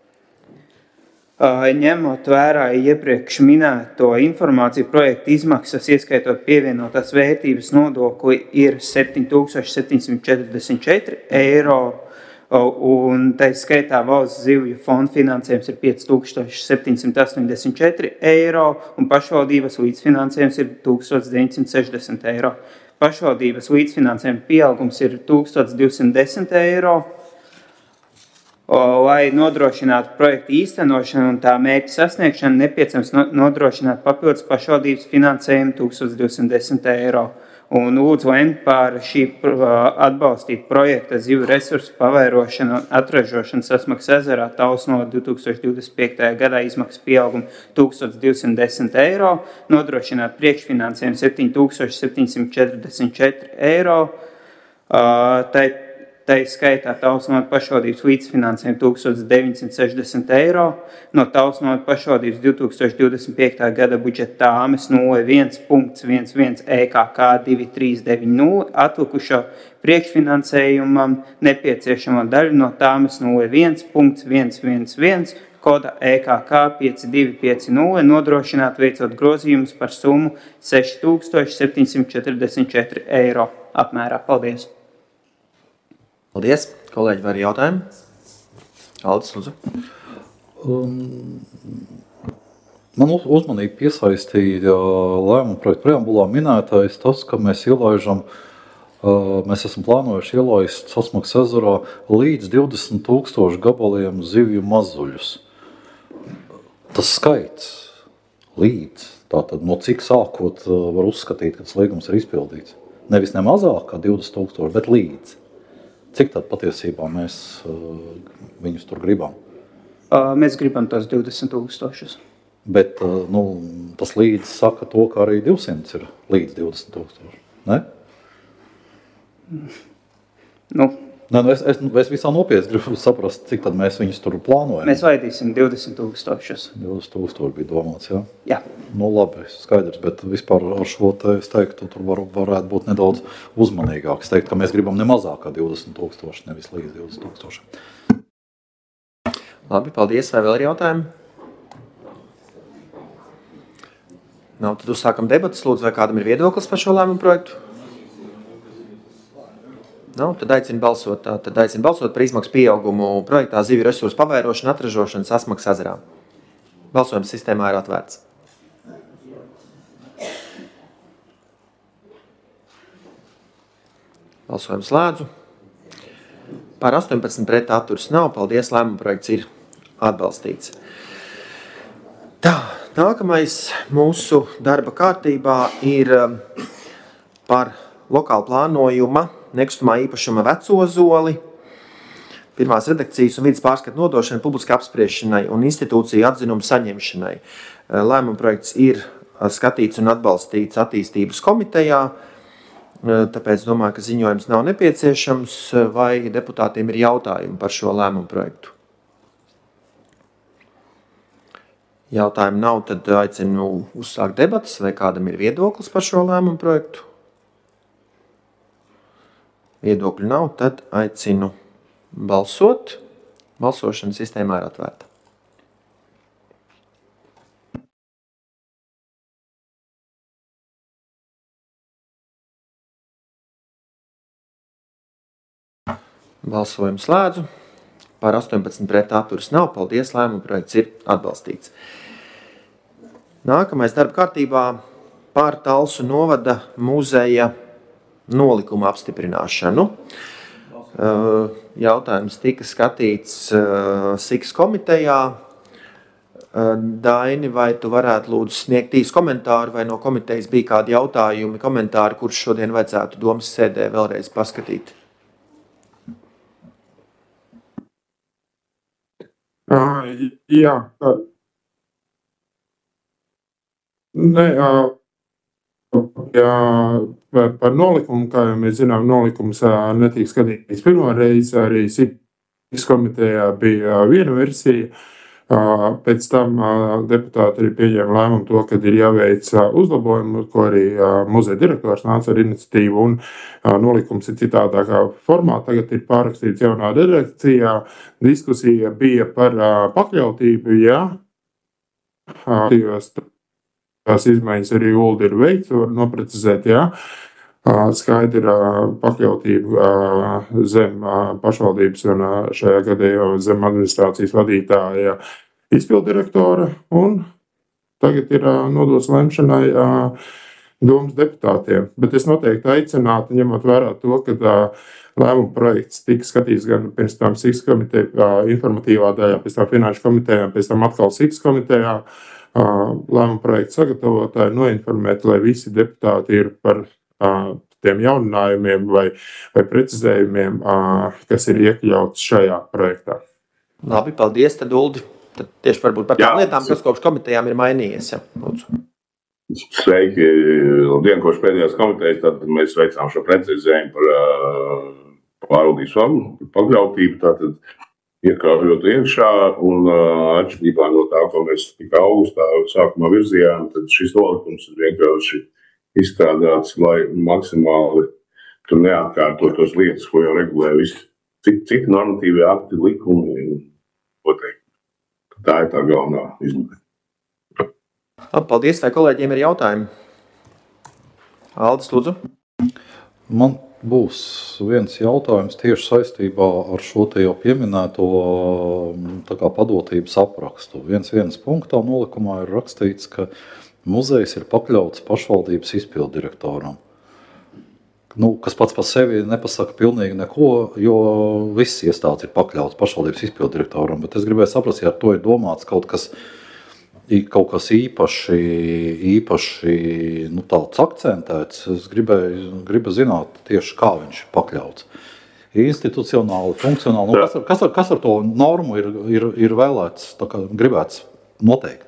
Ņemot vērā iepriekš minēto informāciju, projekta izmaksas, ieskaitot pievienotās vērtības nodokli, ir septiņi tūkstoši septiņsimt četrdesmit četri eiro, un tā skaitā valsts zivju fonda finansējums ir pieci tūkstoši septiņsimt astoņdesmit četri eiro, un pašvaldības līdzfinansējums ir tūkstoš deviņsimt sešdesmit eiro. Pašvaldības līdzfinansējuma pieaugums ir tūkstoš divsimt desmit eiro, Lai nodrošinātu projektu īstenošanu un tā mērķa sasniegšanu, nepieciešams nodrošināt papildus pašvaldības finansējumu tūkstoš divsimt desmit eiro. Un lūdzu lemt par šī atbalstīta projekta zivju resursu pavērošanu un atražošanu Sasmaksas ezerā Talsnova divi tūkstoši divdesmit piektajā gadā izmaksas pieaugumu tūkstoš divsimt desmit eiro, nodrošināt priekšfinansējumu septiņi tūkstoši septiņsimt četrdesmit četri eiro, tai Tai skaitā Talsnova pašvaldības līdzfinansējumu tūkstoš deviņsimt sešdesmit eiro, no Talsnova pašvaldības divi tūkstoši divdesmit piektā gada budžeta tāmes nulle viens punkts viens viens E K K divi trīs deviņi nulle atlikušo priekšfinansējumam nepieciešamo daļu no tāmes nulle viens punkts viens viens viens koda E K K pieci divi pieci nulle nodrošināt veicot grozījumus par summu seši tūkstoši septiņsimt četrdesmit četri eiro apmērā. Paldies! Paldies! Kolēģi, vai ir jautājumi? Aldis, lūdzu. Um, man uzmanīgi piesaistīja lēmuma projekta preambulā minētais tas, ka mēs ielaižam, uh, mēs esam plānojuši ielaist Sasmaksas ezerā līdz divdesmit tūkstoši gabaliem zivju mazuļus. Tas skaits līdz, tātad no cik sākot uh, var uzskatīt, ka tas līgums ir izpildīts. Nevis ne mazāk kā divdesmit tūkstoši, bet līdz. Cik tad patiesībā mēs uh, viņus tur gribam? Uh, mēs gribam tos divdesmit tūkstošus. Bet uh, nu, tas līdz saka to, ka arī divsimt ir līdz divdesmit tūkstoši, ne? Nu. Nē, nu es, es, es visā nopietni gribu saprast, cik tad mēs viņus tur plānojam. Mēs vaidīsim divdesmit tūkstošus. divdesmit tūkstoši bija domāts, jā? Jā. Nu labi, skaidrs, bet vispār ar šo te es teiktu, tur var, varētu būt nedaudz uzmanīgāk. Es teiktu, ka mēs gribam ne mazāk kā divdesmit tūkstoši, nevis līdz divdesmit tūkstoši. Labi, paldies. Vai vēl ir jautājumi? Nav, tad uzsākam debatas. Lūdzu, vai kādam ir viedoklis par šo lēmumu projektu? Nav, tad aicinu balsot, tad aicinu balsot par izmaksu pieaugumu projektā zivju resursu pavērošanu, atražošanu Sasmaksas ezerā. Balsojums sistēmā ir atvērts. Balsojums slēdzu. Par astoņpadsmit pret atturas nav. Paldies, lēmuma projekts ir atbalstīts. Tā, nākamais mūsu darba kārtībā ir par lokālu plānojuma nekustamā īpašuma Vecozoli, pirmās redakcijas un vides pārskatu nodošana publiski apspriešanai un institūciju atzinumu saņemšanai. Lēmuma projekts ir skatīts un atbalstīts attīstības komitejā, tāpēc domāju, ka ziņojums nav nepieciešams, vai deputātiem ir jautājumi par šo lēmumu projektu. Jautājumu nav, tad aicinu uzsākt debatas, vai kādam ir viedoklis par šo lēmumu projektu. Viedokļu nav, tad aicinu balsot. Balsošana sistēmā ir atvērta. Balsojumu slēdzu. Par astoņpadsmit pret atturas nav. Paldies, lēmuma projekts ir atbalstīts. Nākamais darba kārtībā par Talsu novada muzeja nolikuma apstiprināšanu. Jautājums tika skatīts Siks komitejā. Daini, vai tu varētu lūdzu sniegt īsu komentāru, vai no komitejas bija kādi jautājumi, komentāri, kurus šodien vajadzētu domas sēdē vēlreiz paskatīt? Uh, jā. Uh, ne, uh, jā, par nolikumu, kā jau mēs zinām, nolikums uh, netiek skatīts pirmo reizi, arī Siks komitejā bija viena versija. Uh, pēc tam uh, deputāti arī pieņēma lēmumu to, ka ir jāveic uh, uzlabojumi, ko arī uh, muzeja direktors nāca ar iniciatīvu, un uh, nolikums ir citādākā formā. Tagad ir pārrakstīts jaunā redakcijā. Diskusija bija par uh, pakļautību, jā. Uh, tās izmaiņas arī Uldi ir veikts, var noprecizēt, jā. Uh, skaidra pakļautība uh, zem uh, pašvaldības un uh, šajā gadījumā zem administrācijas vadītāja izpildirektora, un tagad ir uh, nodots lemšanai uh, domas deputātiem. Bet es noteikti aicinātu, ņemot vērā to, ka uh, lēmuma projekts tika skatīts gan pirms tam S I X komitejā, uh, informatīvā daļā, pēc tam finanšu komitejā, pēc tam atkal S I X komitejā, uh, lēmuma projekta sagatavotāji noinformēt, lai visi deputāti ir par uh, tiem jauninājumiem vai, vai precizējumiem, uh, kas ir iekļauts šajā projektā. Labi, paldies, tad Uldi. Tad tieši varbūt par tām lietām, kas kopš komitejām ir mainījies. Ja? Lūdzu. Sveiki, labdien, kopš pēdējās komitejas, tad mēs veicām šo precizējumu par uh, pārvaldības formu, par pakļautību, tātad iekļaujot iekšā, un uh, atšķirībā no tā, ko mēs tik augustā sākumā virzījām, tad šis nolikums ir vienkārši izstrādāts, lai maksimāli tur neatkārtotos lietas, ko jau regulē visi citi, citi normatīvi akti, likumi, noteikti. Tā ir tā galvenā izmaiņa. Paldies, vai kolēģiem ir jautājumi? Aldis, lūdzu. Man būs viens jautājums tieši saistībā ar šo te jau pieminēto tā kā padotības aprakstu. Viens vienas punktā nolikumā ir rakstīts, ka muzejs ir pakļauts pašvaldības izpilddirektoram. Nu, kas pats par sevi nepasaka pilnīgi neko, jo viss iestādes ir pakļauts pašvaldības izpilddirektoram, bet es gribēju saprast, ja ar to ir domāts kaut kas, kaut kas īpaši, īpaši nu, tāds akcentēts, es gribēju, gribu zināt tieši, kā viņš ir pakļauts. Institucionāli, funkcionāli, nu, kas, ar, kas, ar, kas ar to normu ir, ir, ir vēlēts, tā kā gribēts noteikt?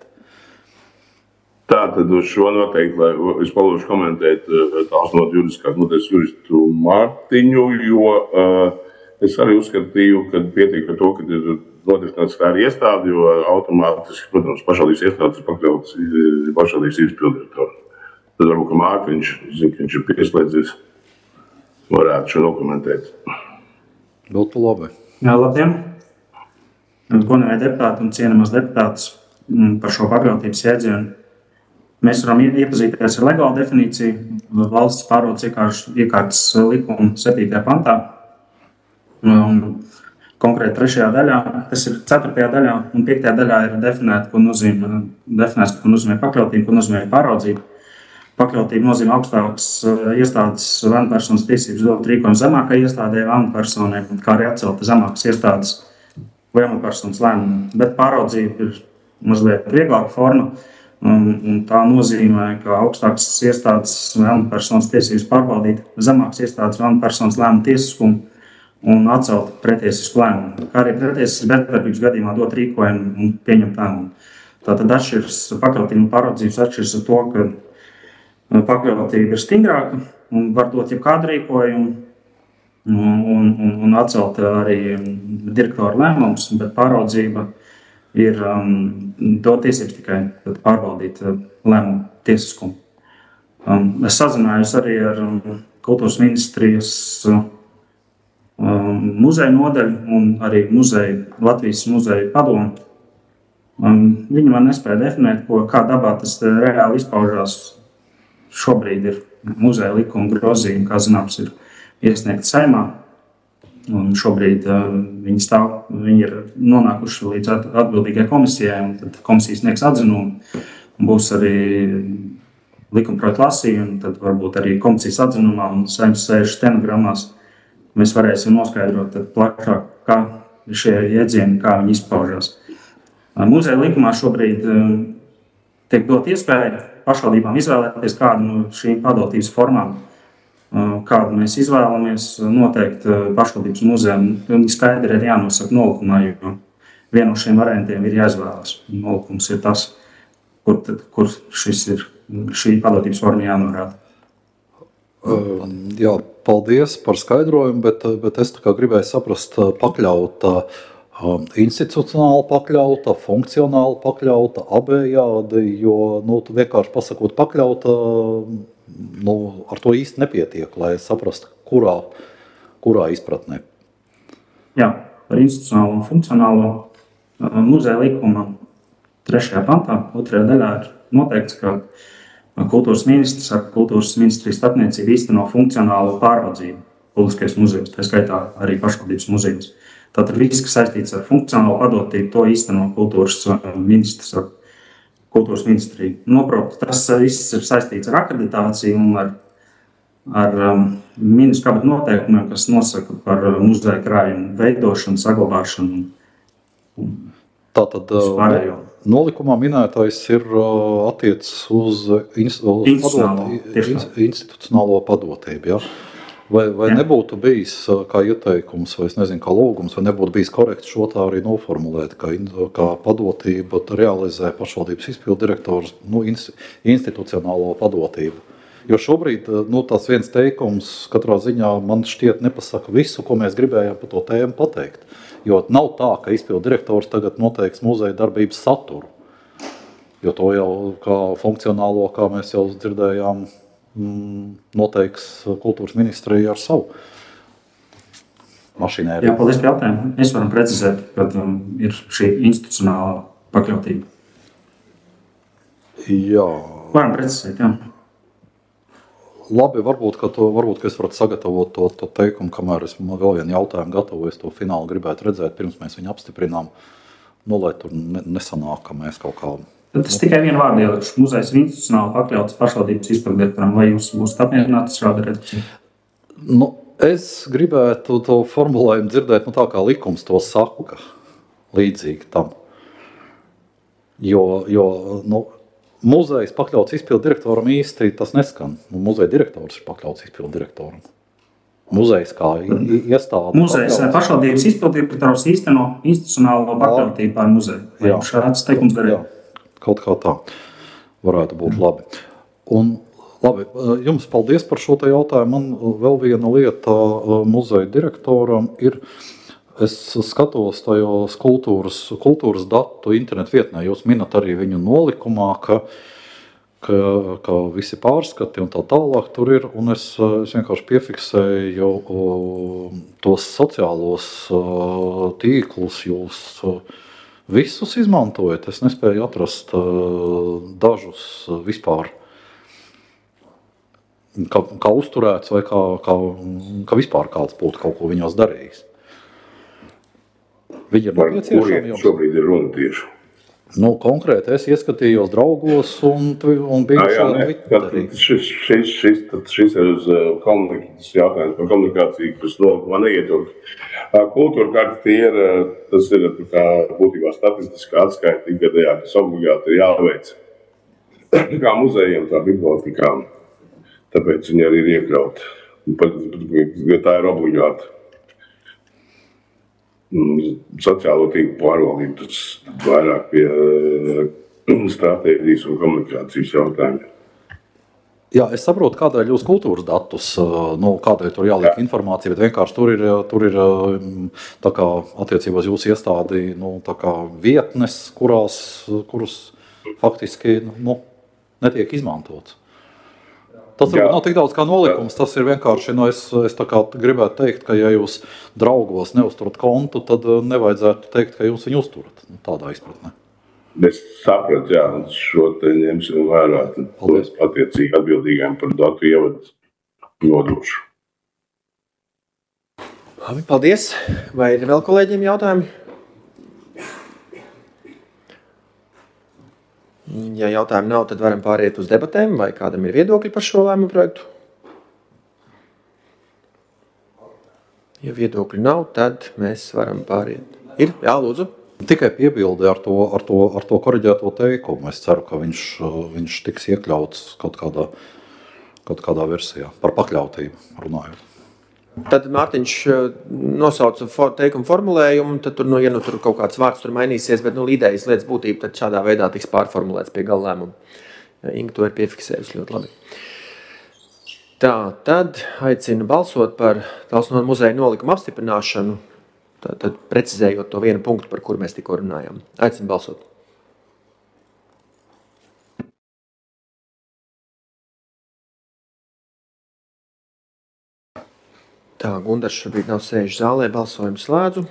Tā tad uz šo noteikti, lai es palūdzu komentēt tās no juridiskās noteikti juristu Mārtiņu, jo uh, es arī uzskatīju, ka pietiek ar to, ka ir notiesināts tā ir iestādi, jo automātiski, protams, pašvaldības iestādes ir pakļauts pašvaldības izpilddirektoram. Tad varbūt, ka Mārtiņš, zin, ka viņš ir pieslēdzies, varētu šo dokumentēt. Būtu labi. Jā, labdien. Godājamie deputāti un cienījamās deputātes par šo pakļautības jēdzienu. Mēs varam iepazīties ar legālu definīciju valsts pārvaldes iekārtas likuma septītajā pantā. Un konkrēti trešajā daļā, tas ir ceturtajā daļā un piektajā daļā ir definēta, ko nozīmē, definēts, ko nozīmē pakļautība, ko nozīmē pāraudzība. Pakļautība nozīmē augstākas iestādes vai personas tiesības dot rīkojumu zemākai iestādē vai amatpersonai, kā arī atcelt zemākas iestādes vai amatpersonas lēmumu. Bet pāraudzība ir mazliet vieglāka forma. Un, un tā nozīmē, ka augstākas iestādes vai amatpersonas tiesības pārbaudīt zemākas iestādes vai amatpersonas lēmumu tiesiskumu un atcelt pretiesisku lēmumu, kā arī pretiesiskas bezdarbības gadījumā dot rīkojumu un pieņemt lēmumu. Tātad atšķiras pakļautība un pāraudzības atšķiras ar to, ka pakļautība ir stingrāka un var dot jebkādu rīkojumu un, un, un, un atcelt arī direktora lēmumus, bet pāraudzība ir um, dot tiesības tikai pārbaudīt uh, lēmumu tiesiskumu. Um, es sazinājos arī ar um, kultūras ministrijas uh, um, muzeja nodaļu un arī muzeju, Latvijas muzeja padomu. Um, viņi man nespēja definēt, ko, kā dabā tas reāli izpaužās. Šobrīd ir muzeja likuma grozījumi, kā zināms, ir iesniegti Saeimā. Un šobrīd uh, viņi, stāv, viņi ir nonākuši līdz atbildīgai komisijai, un tad komisija sniegs atzinumu. Būs arī likumprojekta lasījumi, tad varbūt arī komisijas atzinumā un Saeimas sēžu stenogramās mēs varēsim noskaidrot plašāk, kā šie iedzieni, kā viņi izpaužās. Muzeja likumā šobrīd uh, tiek dot iespēja pašvaldībām izvēlēties kādu no šīm padotības formām, kādu mēs izvēlamies noteikt pašvaldības muzejam. Skaidri ir jānosaka nolikumā, jo vienu no šiem variantiem ir jāizvēlas. Nolikums ir tas, kur, kur šis ir, šī padotības forma jānorāda. Uh, jā, paldies par skaidrojumu, bet, bet es tā kā gribēju saprast pakļauta, um, institucionāli pakļauta, funkcionāli pakļauta, abējādi, jo, nu, vienkārši pasakot pakļauta, nu, ar to īsti nepietiek, lai saprastu, kurā, kurā izpratnē. Jā, par institucionālo un funkcionālo muzeja likuma trešajā pantā, otrajā daļā ir noteikts, ka kultūras ministrs ar kultūras ministrijas starpniecību īsteno funkcionālo pāraudzību publiskais muzejus, tā skaitā arī pašvaldības muzejus. Tātad viss, kas saistīts ar funkcionālo padotību, to īsteno kultūras ministrs ar kultūras ministriju. Noprot, tas viss ir saistīts ar akreditāciju un ar, ar um, ministru kabineta noteikumiem, kas nosaka par muzeja krājumu veidošanu, saglabāšanu. Un Tātad uh, nolikumā minētais ir uh, attiecas uz, ins, uz institucionālo, padoti, ins, institucionālo padotību. Ja? Vai, vai nebūtu bijis kā ieteikums, vai es nezinu, kā lūgums, vai nebūtu bijis korekti šo tā arī noformulēt, kā, kā padotība realizē pašvaldības izpildu direktors nu, institucionālo padotību. Jo šobrīd nu, tas viens teikums katrā ziņā man šķiet nepasaka visu, ko mēs gribējām par to tēmu pateikt. Jo nav tā, ka izpildu direktors tagad noteiks muzeja darbības saturu. Jo to jau kā funkcionālo, kā mēs jau dzirdējām, noteiks kultūras ministrija ar savu mašinēriju. Jā, paldies par jautājumu. Mēs varam precizēt, ka um, ir šī institucionālā pakļautība. Jā. Varam precizēt, jā. Labi, varbūt, ka, to, varbūt, ka es varu sagatavot to, to teikumu, kamēr es vēl vienu jautājumu gatavoju, es to finālu gribētu redzēt, pirms mēs viņu apstiprinām, nu, lai tur ne, nesanāk, ka mēs kaut kā... Tas tikai vienu vārdu ielikšu. Muzejs ir institucionāli pakļauts pašvaldības izpilddirektoram. Vai jūs būsiet apmierināti šāda redakcija? Nu, es gribētu to formulējumu dzirdēt, nu tā kā likums to saka, līdzīgi tam. Jo, jo nu, muzejs pakļauts izpilddirektoram īsti tas neskan. Nu, muzeja direktors ir pakļauts izpilddirektoram. Muzejs kā iestāde. Muzejs pašvaldības izpilddirektors īsteno institucionālo pakļautību pār muzeju. Vai šāds teikums garīgi? Kaut kā tā varētu būt labi. Un, labi, jums paldies par šo te jautājumu. Man vēl viena lieta muzeja direktoram ir, es skatos tajos kultūras, kultūras datu internetu vietnē. Jūs minat arī viņu nolikumā, ka, ka, ka visi pārskati un tā tālāk tur ir. Un es, es vienkārši piefiksēju tos sociālos tīklus jūs visus izmantojat. Es nespēju atrast uh, dažus uh, vispār, kā, kā uzturēts vai kā, kā, kā vispār kāds būtu kaut ko viņos darījis. Viņi ir nepieciešami jums? Šobrīd ir runa tieši. Nu, konkrēti es ieskatījos draugos un, un bija šādi. Šis, šis, šis, šis ir uz komunikācijas jautājums par komunikāciju, kas nolikumā neietilpst. Kultūra karta ir, tas ir kā būtībā statistiskā atskaita ikgadējā, kas obligāti ir jāveic. Kā muzejiem, tā bibliotekām. Tāpēc viņi arī ir iekļauti. Tā ir obligāti. Sociālo tīklu pārvaldību, tas vairāk pie stratēģijas un komunikācijas jautājumiem. Jā, es saprotu, kādēļ jūs kultūras datus, nu, kādēļ tur jāliek Jā. informācija, bet vienkārši tur ir, tur ir tā kā attiecībās jūsu iestādi, nu, tā kā vietnes, kurās, kuras faktiski, nu, netiek izmantots. Tas varbūt nav tik daudz kā nolikums, tas ir vienkārši, nu, es, es tā kā gribētu teikt, ka ja jūs draugos neusturat kontu, tad nevajadzētu teikt, ka jūs viņu uzturat, nu, tādā izpratnē. Es sapratu, jā, šo te ņemsim vērā, tad attiecīgi atbildīgiem par datu ievadu nodošu. Labi, paldies. Vai ir vēl kolēģiem jautājumi? Ja jautājumu nav, tad varam pāriet uz debatēm, vai kādam ir viedokļi par šo lēmumu projektu? Ja viedokļi nav, tad mēs varam pāriet. Ir? Jā, lūdzu. Tikai piebildi ar to, ar to, ar to koriģēto teikumu. Es ceru, ka viņš, viņš tiks iekļauts kaut kādā, kaut kādā versijā par pakļautību runājot. Tad Mārtiņš nosauca teikumu formulējumu, tad tur, nu, ja nu tur kaut kāds vārds tur mainīsies, bet nu, idejas lietas būtība, tad šādā veidā tiks pārformulēts pie gala lēmuma. Inga to ir piefiksējusi ļoti labi. Tā, tad aicinu balsot par Talsnoda muzeja nolikuma apstiprināšanu, tad, tad precizējot to vienu punktu, par kuru mēs tikko runājām. Aicinu balsot. Tā, Gundars šobrīd nav sēžu zālē, balsojumu slēdzu.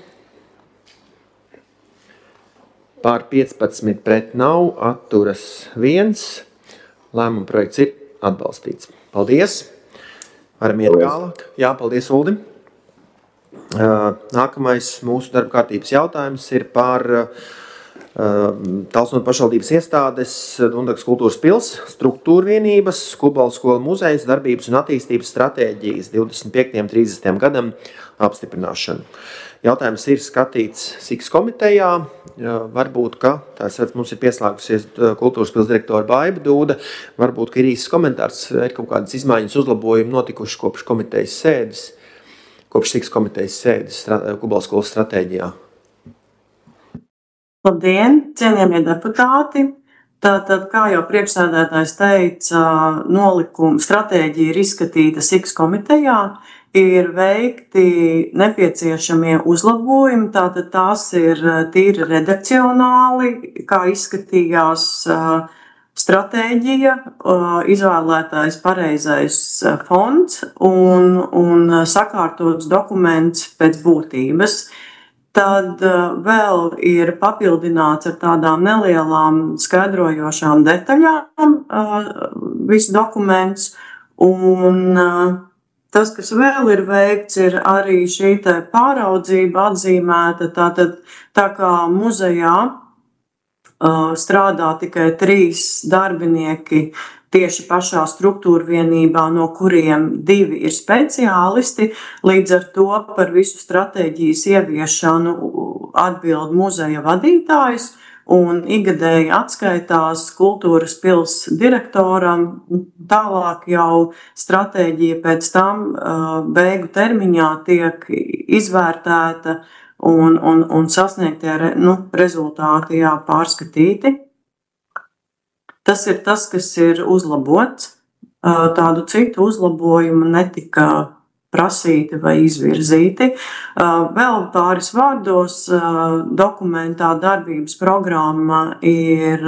Pār piecpadsmit pret nav, atturas viens. Lēmuma projekts ir atbalstīts. Paldies! Varam iet tālāk. Jā, paldies, Uldim. Nākamais mūsu darba kārtības jautājums ir par Talsnotu pašvaldības iestādes, Dundagas kultūras pils, struktūra vienības, Kubalu skola muzejs, darbības un attīstības stratēģijas divdesmit piektajam līdz trīsdesmitajam gadam apstiprināšanu. Jautājums ir skatīts SIX komitejā. Varbūt, ka tās mums ir pieslēgusies kultūras pils direktora Baiba Dūda. Varbūt, ka ir īsts komentārs, ir kaut kādas izmaiņas uzlabojumi notikuši kopš komitejas sēdes, kopš SIX komitejas sēdes Kubalu skolas stratēģijā. Labdien, cienījamie deputāti! Tātad, kā jau priekšsēdētājs teica, nolikuma stratēģija ir izskatīta SIX komitejā, ir veikti nepieciešamie uzlabojumi, tātad tās ir tīri redakcionāli, kā izskatījās stratēģija, izvēlētais pareizais fonds un, un sakārtots dokuments pēc būtības. Tad vēl ir papildināts ar tādām nelielām skaidrojošām detaļām viss dokuments. Un tas, kas vēl ir veikts, ir arī šī te pāraudzība atzīmēta. Tātad, tā kā muzejā strādā tikai trīs darbinieki tieši pašā struktūra vienībā, no kuriem divi ir speciālisti, līdz ar to par visu stratēģijas ieviešanu atbild muzeja vadītājs un ikgadēji atskaitās kultūras pils direktoram. Tālāk jau stratēģija pēc tam beigu termiņā tiek izvērtēta un, un, un sasniegtie nu, rezultāti jā, pārskatīti. Tas ir tas, kas ir uzlabots. Tādu citu uzlabojumu netika prasīti vai izvirzīti. Vēl pāris vārdos dokumentā darbības programma ir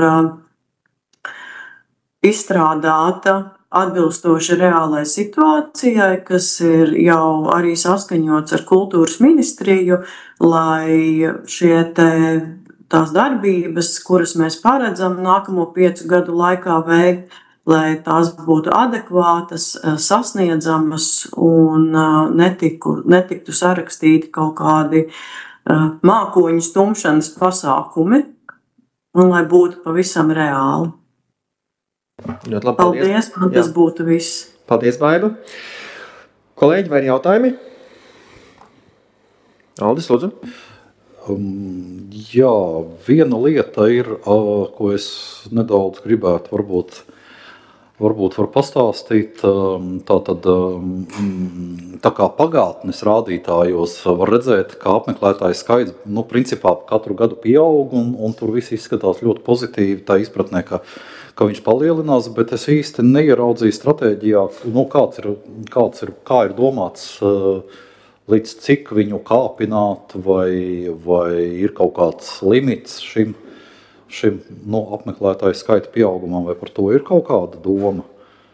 izstrādāta atbilstoši reālai situācijai, kas ir jau arī saskaņots ar kultūras ministriju, lai šie te tās darbības, kuras mēs paredzam nākamo piecu gadu laikā veikt, lai tās būtu adekvātas, sasniedzamas un netiku, netiktu sarakstīti kaut kādi mākoņu stumšanas pasākumi, un lai būtu pavisam reāli. Ļoti labi, paldies. Paldies, man tas Jā. būtu viss. Paldies, Baiba. Kolēģi, vai ir jautājumi? Aldis, lūdzu. Um, jā, viena lieta ir, uh, ko es nedaudz gribētu varbūt, varbūt var pastāstīt. Um, tātad, um, tā kā pagātnes rādītājos var redzēt, ka apmeklētāju skaits, nu, principā katru gadu pieaug un, un tur viss izskatās ļoti pozitīvi, tā izpratnē, ka, ka viņš palielinās, bet es īsti neieraudzīju stratēģijā, nu, kāds ir, kāds ir, kā ir domāts, uh, līdz cik viņu kāpināt, vai, vai ir kaut kāds limits šim, šim nu, apmeklētāju skaita pieaugumam, vai par to ir kaut kāda doma?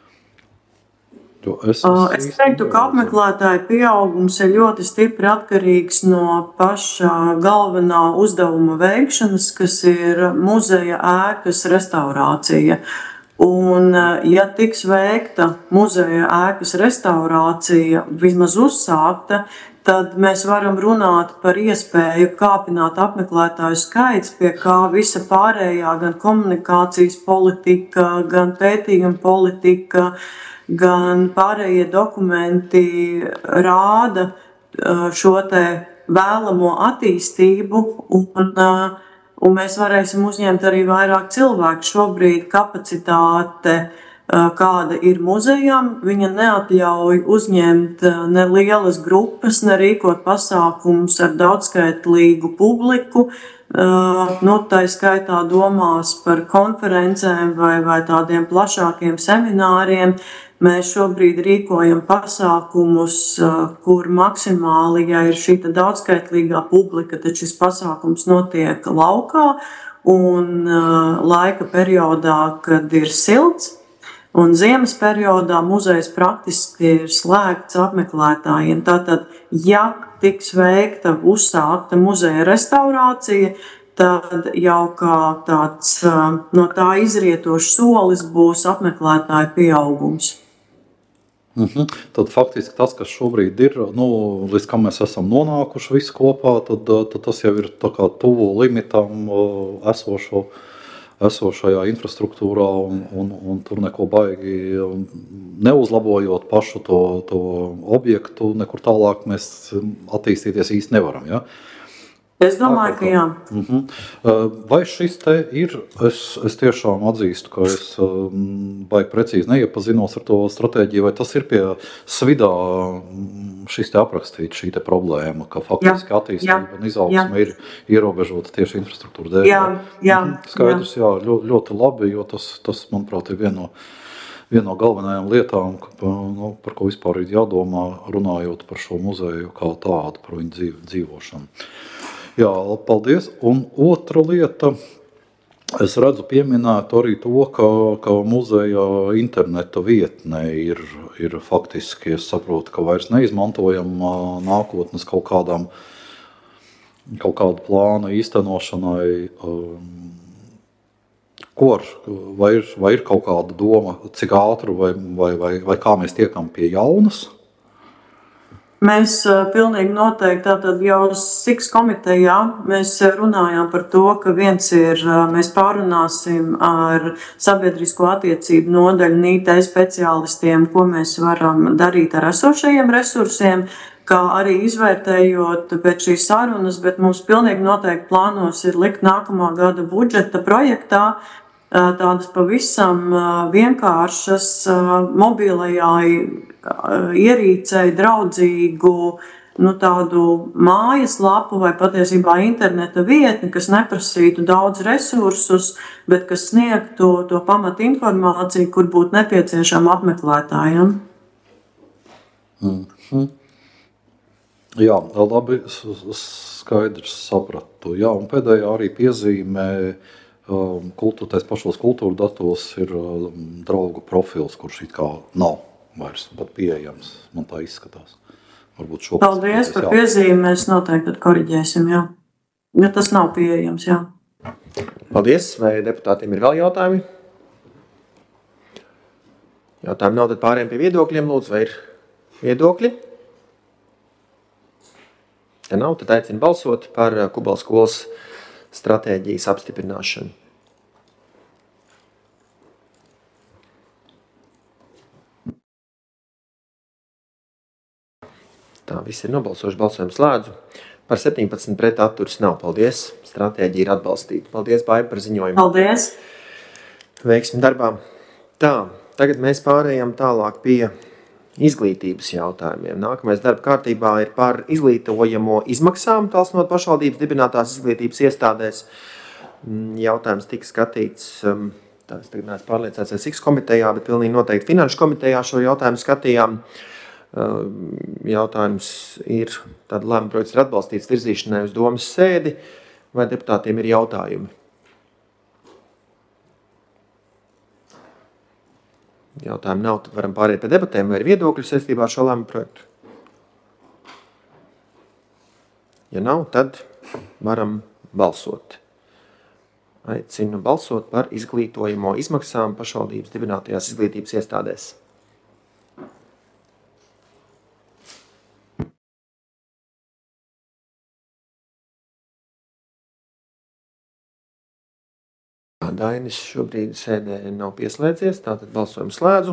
Jo es, es, es teiktu, ka apmeklētāju pieaugums ir ļoti stipri atkarīgs no paša galvenā uzdevuma veikšanas, kas ir muzeja ēkas restaurācija. Un, ja tiks veikta muzeja ēkas restaurācija, vismaz uzsākta, tad mēs varam runāt par iespēju kāpināt apmeklētāju skaits, pie kā visa pārējā gan komunikācijas politika, gan pētījuma politika, gan pārējie dokumenti rāda šo te vēlamo attīstību un Un mēs varēsim uzņemt arī vairāk cilvēku. Šobrīd kapacitāte, kāda ir muzejam, viņa neatļauj uzņemt ne lielas grupas, ne rīkot pasākumus ar daudzskaitlīgu publiku. Nu, tā skaitā domās par konferencēm vai, vai tādiem plašākiem semināriem. Mēs šobrīd rīkojam pasākumus, kur maksimāli, ja ir šī daudzskaitlīgā publika, tad šis pasākums notiek laukā un laika periodā, kad ir silts. Un ziemas periodā muzejs praktiski ir slēgts apmeklētājiem. Tātad, ja tiks veikta, uzsākta muzeja restaurācija, tad jau kā tāds no tā izrietošs solis būs apmeklētāju pieaugums. Mhm. Tad faktiski tas, kas šobrīd ir, nu, līdz kam mēs esam nonākuši visi kopā, tad, tad tas jau ir tā kā tuvu limitam esošo, esošajā infrastruktūrā un, un, un tur neko baigi neuzlabojot pašu to, to objektu, nekur tālāk mēs attīstīties īsti nevaram, ja? Es domāju, ka jā. Uh-huh. Vai šis te ir, es, es tiešām atzīstu, ka es um, baigi precīzi neiepazinos ar to stratēģiju, vai tas ir pie svidā šis te aprakstīts, šī te problēma, ka faktiski jā, attīstība un izaugsme ir ierobežota tieši infrastruktūra dēļ? Jā, jā. Skaidrs, jā, ļoti, ļoti labi, jo tas, tas manuprāt, ir viena no, viena no galvenajām lietām, nu, par ko vispār ir jādomā, runājot par šo muzeju kā tādu, par viņu dzīv, dzīvošanu. Jā, paldies. Un otra lieta, es redzu pieminēt arī to, ka, ka muzeja interneta vietne ir, ir faktiski, es saprotu, ka vairs neizmantojam nākotnes kaut kādām, kaut kādu plānu īstenošanai. Ko ar, vai ir, vai ir kaut kāda doma, cik ātru vai, vai, vai, vai kā mēs tiekam pie jaunas? Mēs uh, pilnīgi noteikti, tātad jau SIX komitejā mēs runājām par to, ka viens ir, uh, mēs pārunāsim ar sabiedrisko attiecību nodaļu N I T speciālistiem, ko mēs varam darīt ar esošajiem resursiem, kā arī izvērtējot pēc šīs sarunas, bet mums pilnīgi noteikti plānos ir likt nākamā gada budžeta projektā uh, tādas pavisam uh, vienkāršas uh, mobilajai ierīcei draudzīgu nu, tādu mājaslapu vai patiesībā interneta vietni, kas neprasītu daudz resursus, bet kas sniegtu to pamatu informāciju, kur būtu nepieciešama apmeklētājiem. Mm-hmm. Jā, labi, skaidrs sapratu. Jā, un pēdējā arī piezīmē kultūra, tais pašos kultūra datos ir draugu profils, kurš it kā nav vairs pat pieejams, man tā izskatās. Varbūt šo Paldies par piezīmi, mēs noteikti koriģēsim, jā. Ja tas nav pieejams, jā. Paldies, vai deputātiem ir vēl jautājumi? Jautājumi nav, tad pārējiem pie viedokļiem, lūdzu, vai ir viedokļi? Ja nav, tad aicinu balsot par Kubalas skolas stratēģijas apstiprināšanu. Tā, visi ir nobalsojuši, balsojumu slēdzu. Par septiņpadsmit pret atturis nav. Paldies. Stratēģija ir atbalstīta. Paldies, Baiba, par ziņojumu. Paldies. Veiksmi darbā. Tā, tagad mēs pārējām tālāk pie izglītības jautājumiem. Nākamais darba kārtībā ir par izglītojamo izmaksām talsnot pašvaldības dibinātās izglītības iestādēs. Jautājums tika skatīts, tā es tagad neesmu pārliecināts, vai SIX komitejā, bet pilnīgi noteikti finanšu komitejā šo jautājumu skatījām. Jautājums ir, tāda lēma projekts ir atbalstīts virzīšanai uz domas sēdi, vai deputātiem ir jautājumi? Jautājumi nav, tad varam pāriet pie debatēm, vai ir viedokļi saistībā ar šo lēma projektu? Ja nav, tad varam balsot. Aicinu balsot par izglītojamo izmaksām pašvaldības dibinātajās izglītības iestādēs. Dainis šobrīd sēdē nav pieslēdzies, tātad balsojumu slēdzu.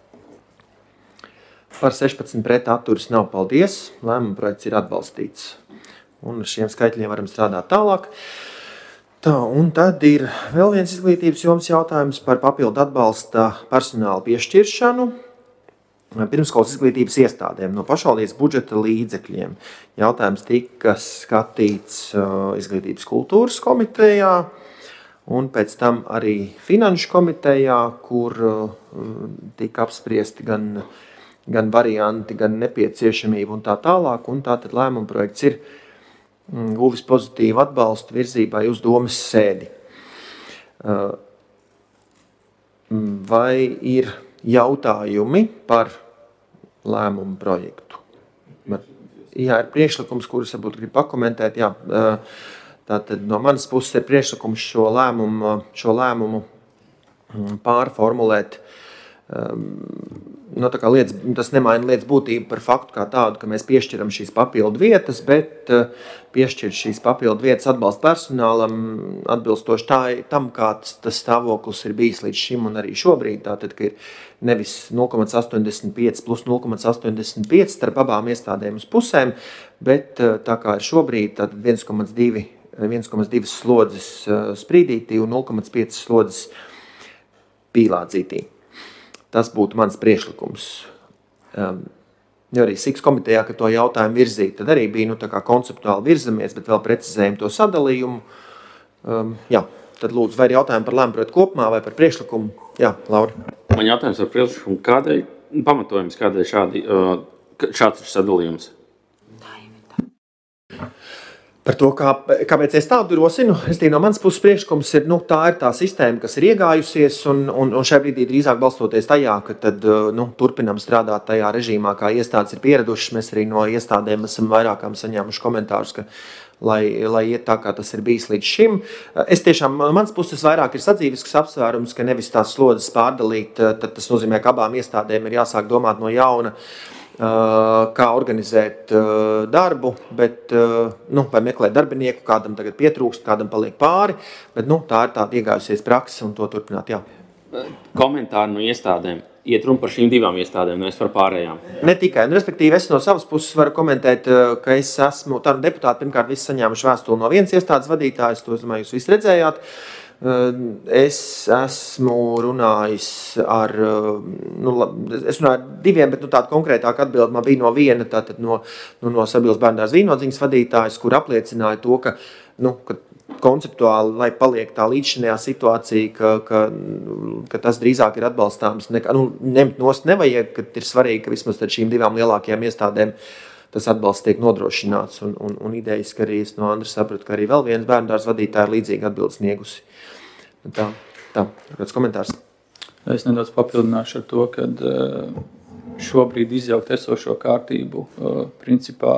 Par sešpadsmit pret atturis nav. Paldies. Lēmuma projekts ir atbalstīts. Un ar šiem skaitļiem varam strādāt tālāk. Tā, un tad ir vēl viens izglītības jomas jautājums par papildu atbalsta personāla piešķiršanu pirmskolas izglītības iestādēm no pašvaldības budžeta līdzekļiem. Jautājums tika skatīts izglītības kultūras komitejā, un pēc tam arī finanšu komitejā, kur tika apspriesti gan, gan varianti, gan nepieciešamība un tā tālāk. Un tātad lēmuma projekts ir guvis pozitīvu atbalstu virzībai uz domas sēdi. Vai ir jautājumi par lēmumu projektu? Jā, ir priekšlikums, kurus varbūt grib pakomentēt. Jā, tātad no manas puses ir priekšlikums šo lēmumu, šo lēmumu pārformulēt Nu, tā kā lietas, tas nemaina lietas būtību par faktu kā tādu, ka mēs piešķiram šīs papildu vietas, bet piešķir šīs papildu vietas atbalsta personālam atbilstoši tā, tam, kāds tas stāvoklis ir bijis līdz šim un arī šobrīd. Tātad, ka ir nevis nulle komats astoņdesmit pieci plus nulle komats astoņdesmit pieci starp abām iestādēm uz pusēm, bet tā kā ir šobrīd, tātad viens komats divi slodzes sprīdītī un nulle komats pieci slodzes pīlādzītī. Tas būtu mans priekšlikums. Um, jo arī SIX komitejā, kad to jautājumu virzīja, tad arī bija nu, tā kā konceptuāli virzamies, bet vēl precizējam to sadalījumu. Um, jā, tad lūdzu, vai ir jautājumi par lēmprojektu kopumā vai par priekšlikumu? Jā, Laura. Man jautājums par priekšlikumu, kādēļ pamatojums, kādēļ šādi, uh, šāds ir sadalījums? Par to, kā, kāpēc es tādu rosinu, es no manas puses priekšlikums ir, nu, tā ir tā sistēma, kas ir iegājusies, un, un, un šajā brīdī drīzāk balstoties tajā, ka tad, nu, turpinam strādāt tajā režīmā, kā iestādes ir pieradušas. Mēs arī no iestādēm esam vairākām saņēmuši komentārus, ka, lai, lai iet tā, kā tas ir bijis līdz šim. Es tiešām, no manas puses vairāk ir sadzīvisks apsvērums, ka nevis tās slodzes pārdalīt, tad tas nozīmē, ka abām iestādēm ir jāsāk domāt no jauna, kā organizēt darbu, bet, nu, vai meklēt darbinieku, kādam tagad pietrūkst, kādam paliek pāri, bet, nu, tā ir tāda iegājusies praksa un to turpināt, jā. Komentāri no iestādēm. Iet runa par šīm divām iestādēm, nevis par pārējām. Ne tikai, un respektīvi es no savas puses varu komentēt, ka es esmu, tā deputāti pirmkārt visi saņēmuši vēstuli no vienas iestādes vadītājas, to, es domāju, jūs visi redzējāt. Es esmu runājis ar, nu, es runāju ar diviem, bet nu, tāda konkrētāka atbilde man bija no viena, tātad no, nu, no Sabiedrības bērndārza vīnodziņas vadītājas, kur apliecināja to, ka, nu, ka konceptuāli, lai paliek tā līdzšinējā situācija, ka, ka, ka tas drīzāk ir atbalstāms, nekā, nu, ņemt nost nevajag, ka ir svarīgi, ka vismaz ar šīm divām lielākajām iestādēm tas atbalsts tiek nodrošināts, un, un, un idejas, ka arī es no Andra sapratu, ka arī vēl viens bērndārs vadītāja ir līdzīgi atbildes sniegusi. Tā, tā, kāds komentārs? Es nedaudz papildināšu ar to, ka šobrīd izjaukt esošo kārtību, principā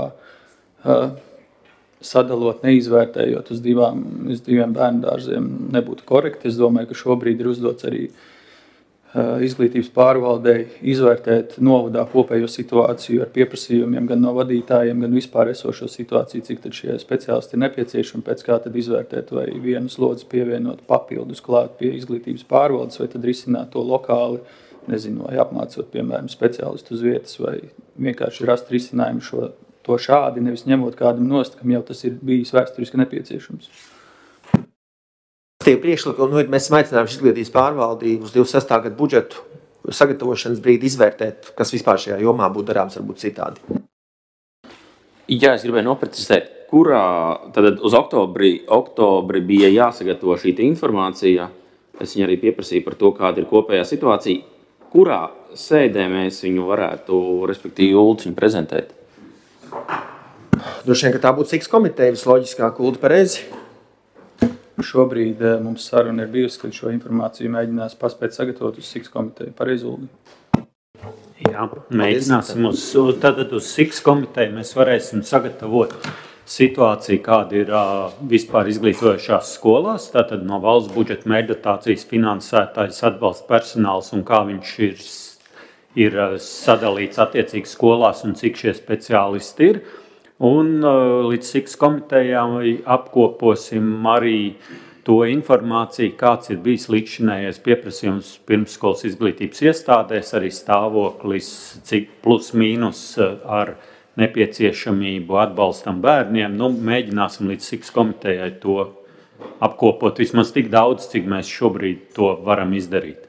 sadalot, neizvērtējot uz, divām, uz diviem bērndārziem nebūtu korekti. Es domāju, ka šobrīd ir uzdots arī izglītības pārvaldei izvērtēt novadā kopējo situāciju ar pieprasījumiem gan no vadītājiem, gan vispār esošo situāciju, cik tad šie speciālisti ir nepieciešami, pēc kā tad izvērtēt, vai vienu slodzi pievienot papildus klāt pie izglītības pārvaldes, vai tad risināt to lokāli, nezinu, vai apmācot, piemēram, speciālistu uz vietas, vai vienkārši rast risinājumu šo, to šādi, nevis ņemot kādam nost, kam jau tas ir bijis vēsturiski nepieciešams. Priekšlikumu, nu, mēs aicinājuši izglītības pārvaldi uz divdesmit sestā gada budžetu sagatavošanas brīdi izvērtēt, kas vispār šajā jomā būtu darāms, varbūt citādi. Jā, es gribēju noprecizēt, kurā tad uz oktobri, oktobri bija jāsagatavo šī informācija. Es viņu arī pieprasīju par to, kāda ir kopējā situācija. Kurā sēdē mēs viņu varētu, respektīvi, Ulds viņu prezentēt? Droši vien, ka tā būtu SIX komiteja visloģiskāk, Ulda pareizi. Šobrīd mums saruna ir bijusi, ka šo informāciju mēģinās paspēt sagatavot uz SIX komiteju. Pareizi, Uldi? Jā, mēģināsim uz, tātad uz SIX komiteju mēs varēsim sagatavot situāciju, kāda ir uh, vispār izglītojošās skolās, tātad no valsts budžeta mērķdotācijas finansētājs atbalsta personāls un kā viņš ir, ir sadalīts attiecīgi skolās un cik šie speciālisti ir. Un līdz SIX komitejām apkoposim arī to informāciju, kāds ir bijis līdzšinējais pieprasījums pirmsskolas izglītības iestādēs, arī stāvoklis, cik plus mīnus ar nepieciešamību atbalstam bērniem. Nu, mēģināsim līdz SIX komitejai to apkopot vismaz tik daudz, cik mēs šobrīd to varam izdarīt.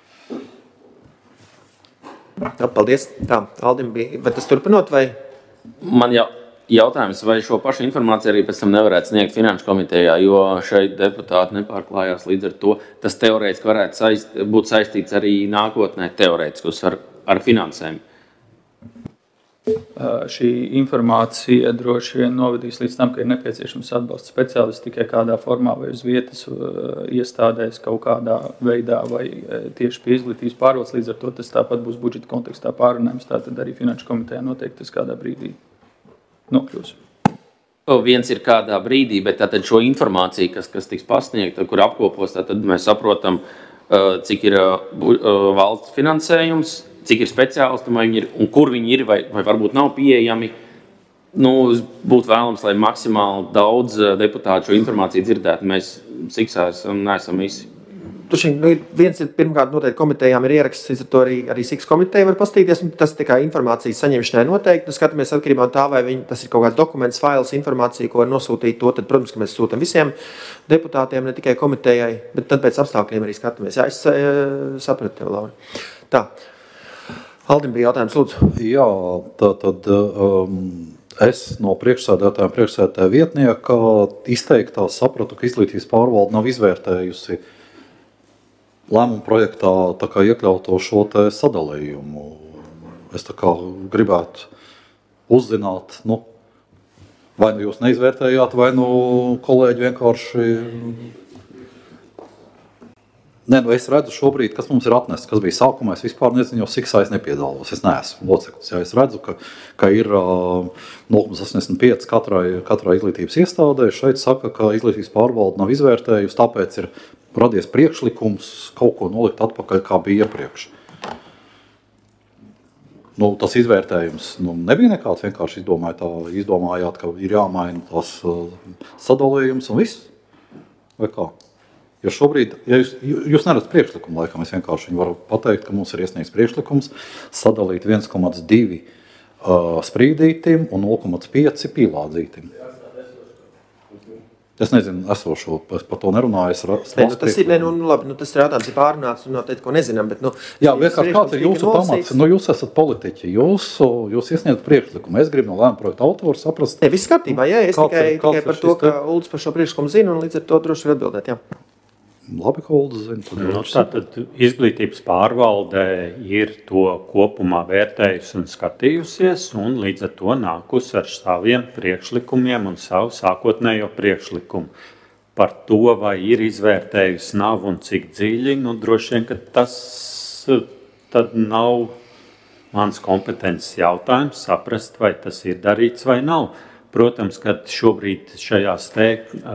Jā, paldies. Tā, Aldim bija, bet tas turpinot vai? Man jau jautājums, vai šo pašu informāciju arī pēc tam nevarētu sniegt finanšu komitejā, jo šeit deputāti nepārklājās līdz ar to. Tas teorētiski varētu saist, būt saistīts arī nākotnē teorētiski ar, ar finansēm. Šī informācija droši vien novedīs līdz tam, ka ir nepieciešams atbalsta speciālists tikai kādā formā vai uz vietas iestādēs kaut kādā veidā vai tieši pie izglītības pārvaldes. Līdz ar to tas tāpat būs budžeta kontekstā pārunājums, tātad arī finanšu komitejā noteikti tas kādā brīdī nokļūs. Viens ir kādā brīdī, bet tātad šo informāciju, kas, kas tiks pasniegta, kur apkopos, tad mēs saprotam, cik ir valsts finansējums, cik ir speciālisti, vai viņi ir, un kur viņi ir, vai, vai varbūt nav pieejami. Nu, būtu vēlams, lai maksimāli daudz deputātu šo informāciju dzirdētu. Mēs Siksā esam, neesam visi. Tuši, nu, viens ir pirmkārt noteikti komitejām ir ieraksts, līdz ar to arī, arī Siks komiteja var pastīties, un tas tikai informācijas saņemšanai noteikti. Nu, skatāmies atkarībā no tā, vai viņi, tas ir kaut kāds dokuments, fails, informācija, ko var nosūtīt to, tad, protams, ka mēs sūtam visiem deputātiem, ne tikai komitejai, bet tad pēc apstākļiem arī skatāmies. Jā, es e, sapratu tev, Laura. Tā. Aldim bija jautājums, lūdzu. Jā, tā tad um, es no priekšsēdētājiem, priekšsēdētāja vietnieka izteiktā sapratu, ka izglītības pārvalde nav izvērtējusi lēmumu projektā tā kā iekļauto šo te sadalījumu. Es tā kā gribētu uzzināt, nu, vai nu jūs neizvērtējāt, vai nu kolēģi vienkārši... Nē, nu es redzu šobrīd, kas mums ir atnests, kas bija sākumā, es vispār nezinu, jo Siksā es nepiedalos, es neesmu loceklis. Jā, es redzu, ka, ka ir uh, nulle komats astoņdesmit pieci katrai, katrai izglītības iestādē. Šeit saka, ka izglītības pārvalde nav izvērtējusi, tāpēc ir radies priekšlikums kaut ko nolikt atpakaļ, kā bija iepriekš. Nu, tas izvērtējums nu, nebija nekāds, vienkārši izdomāja tā, izdomājāt, ka ir jāmaina tās uh, sadalījums un viss, vai kā? Jo šobrīd, ja jūs, jūs neredzat priekšlikumu, laikam es vienkārši varu pateikt, ka mums ir iesniegts priekšlikums sadalīt viens komats divi uh, sprīdītim un nulle komats pieci pīlādzītim. Es nezinu, esošo, es par to nerunāju. Es ra, ne, nu, tas ir, ne, nu, labi, nu, tas jautājums ir pārunāts un noteikti, ko nezinām, bet, nu... Jā, vienkārši kāds ir jūsu pamats? Nu, jūs esat politiķi, jūs, jūs iesniedzat priekšlikumu. Es gribu no lēmuma projekta autoru saprast... Ne, viss kārtībā, jā, es tikai, ir, tikai par to, ka Uldis par šo priekšlikumu zina un līdz ar to droši var atbildēt, jā. Labi, ka Uldis zina. Nu, tātad izglītības pārvalde ir to kopumā vērtējusi un skatījusies un līdz ar to nākus ar saviem priekšlikumiem un savu sākotnējo priekšlikumu. Par to, vai ir izvērtējusi nav un cik dziļi, nu droši vien, ka tas tad nav mans kompetences jautājums saprast, vai tas ir darīts vai nav. Protams, ka šobrīd šajās te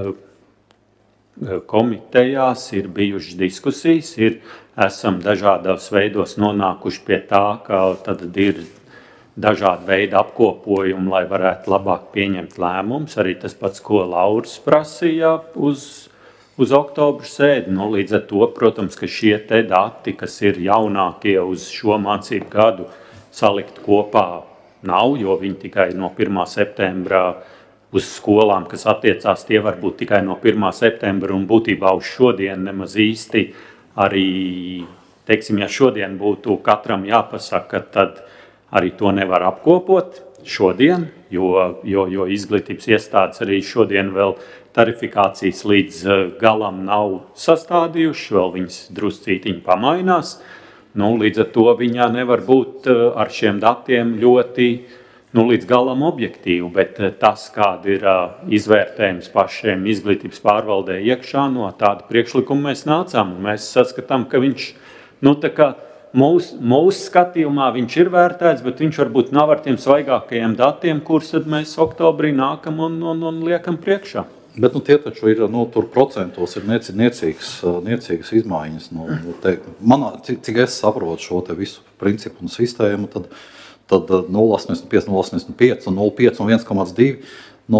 komitejās ir bijušas diskusijas, ir, esam dažādos veidos nonākuši pie tā, ka tad ir dažādi veidi apkopojumi, lai varētu labāk pieņemt lēmumus. Arī tas pats, ko Lauris prasīja uz, uz oktobra sēdi. Nu, līdz ar to, protams, ka šie te dati, kas ir jaunākie uz šo mācību gadu, salikt kopā nav, jo viņi tikai no pirmā septembra uz skolām, kas attiecās, tie var būt tikai no pirmā septembra un būtībā uz šodien nemaz īsti arī, teiksim, ja šodien būtu katram jāpasaka, tad arī to nevar apkopot šodien, jo, jo, jo izglītības iestādes arī šodien vēl tarifikācijas līdz galam nav sastādījuši, vēl viņas druscītiņi pamainās. Nu, līdz ar to viņā nevar būt ar šiem datiem ļoti nu, līdz galam objektīvu, bet tas, kāda ir izvērtējums pašiem izglītības pārvaldē iekšā, no tāda priekšlikuma mēs nācām. Mēs saskatām, ka viņš, nu, tā kā mūsu mūs skatījumā viņš ir vērtēts, bet viņš varbūt nav ar tiem svaigākajiem datiem, kurus tad mēs oktobrī nākam un, un, un liekam priekšā. Bet nu, tie taču ir, nu, tur procentos ir niecīgas, niecīgas izmaiņas. Nu, te, manā, cik, cik es saprotu šo te visu principu un sistēmu, tad tad nulle komats astoņdesmit pieci, nulle komats astoņdesmit pieci un nulle komats pieci un viens komats divi. Nu,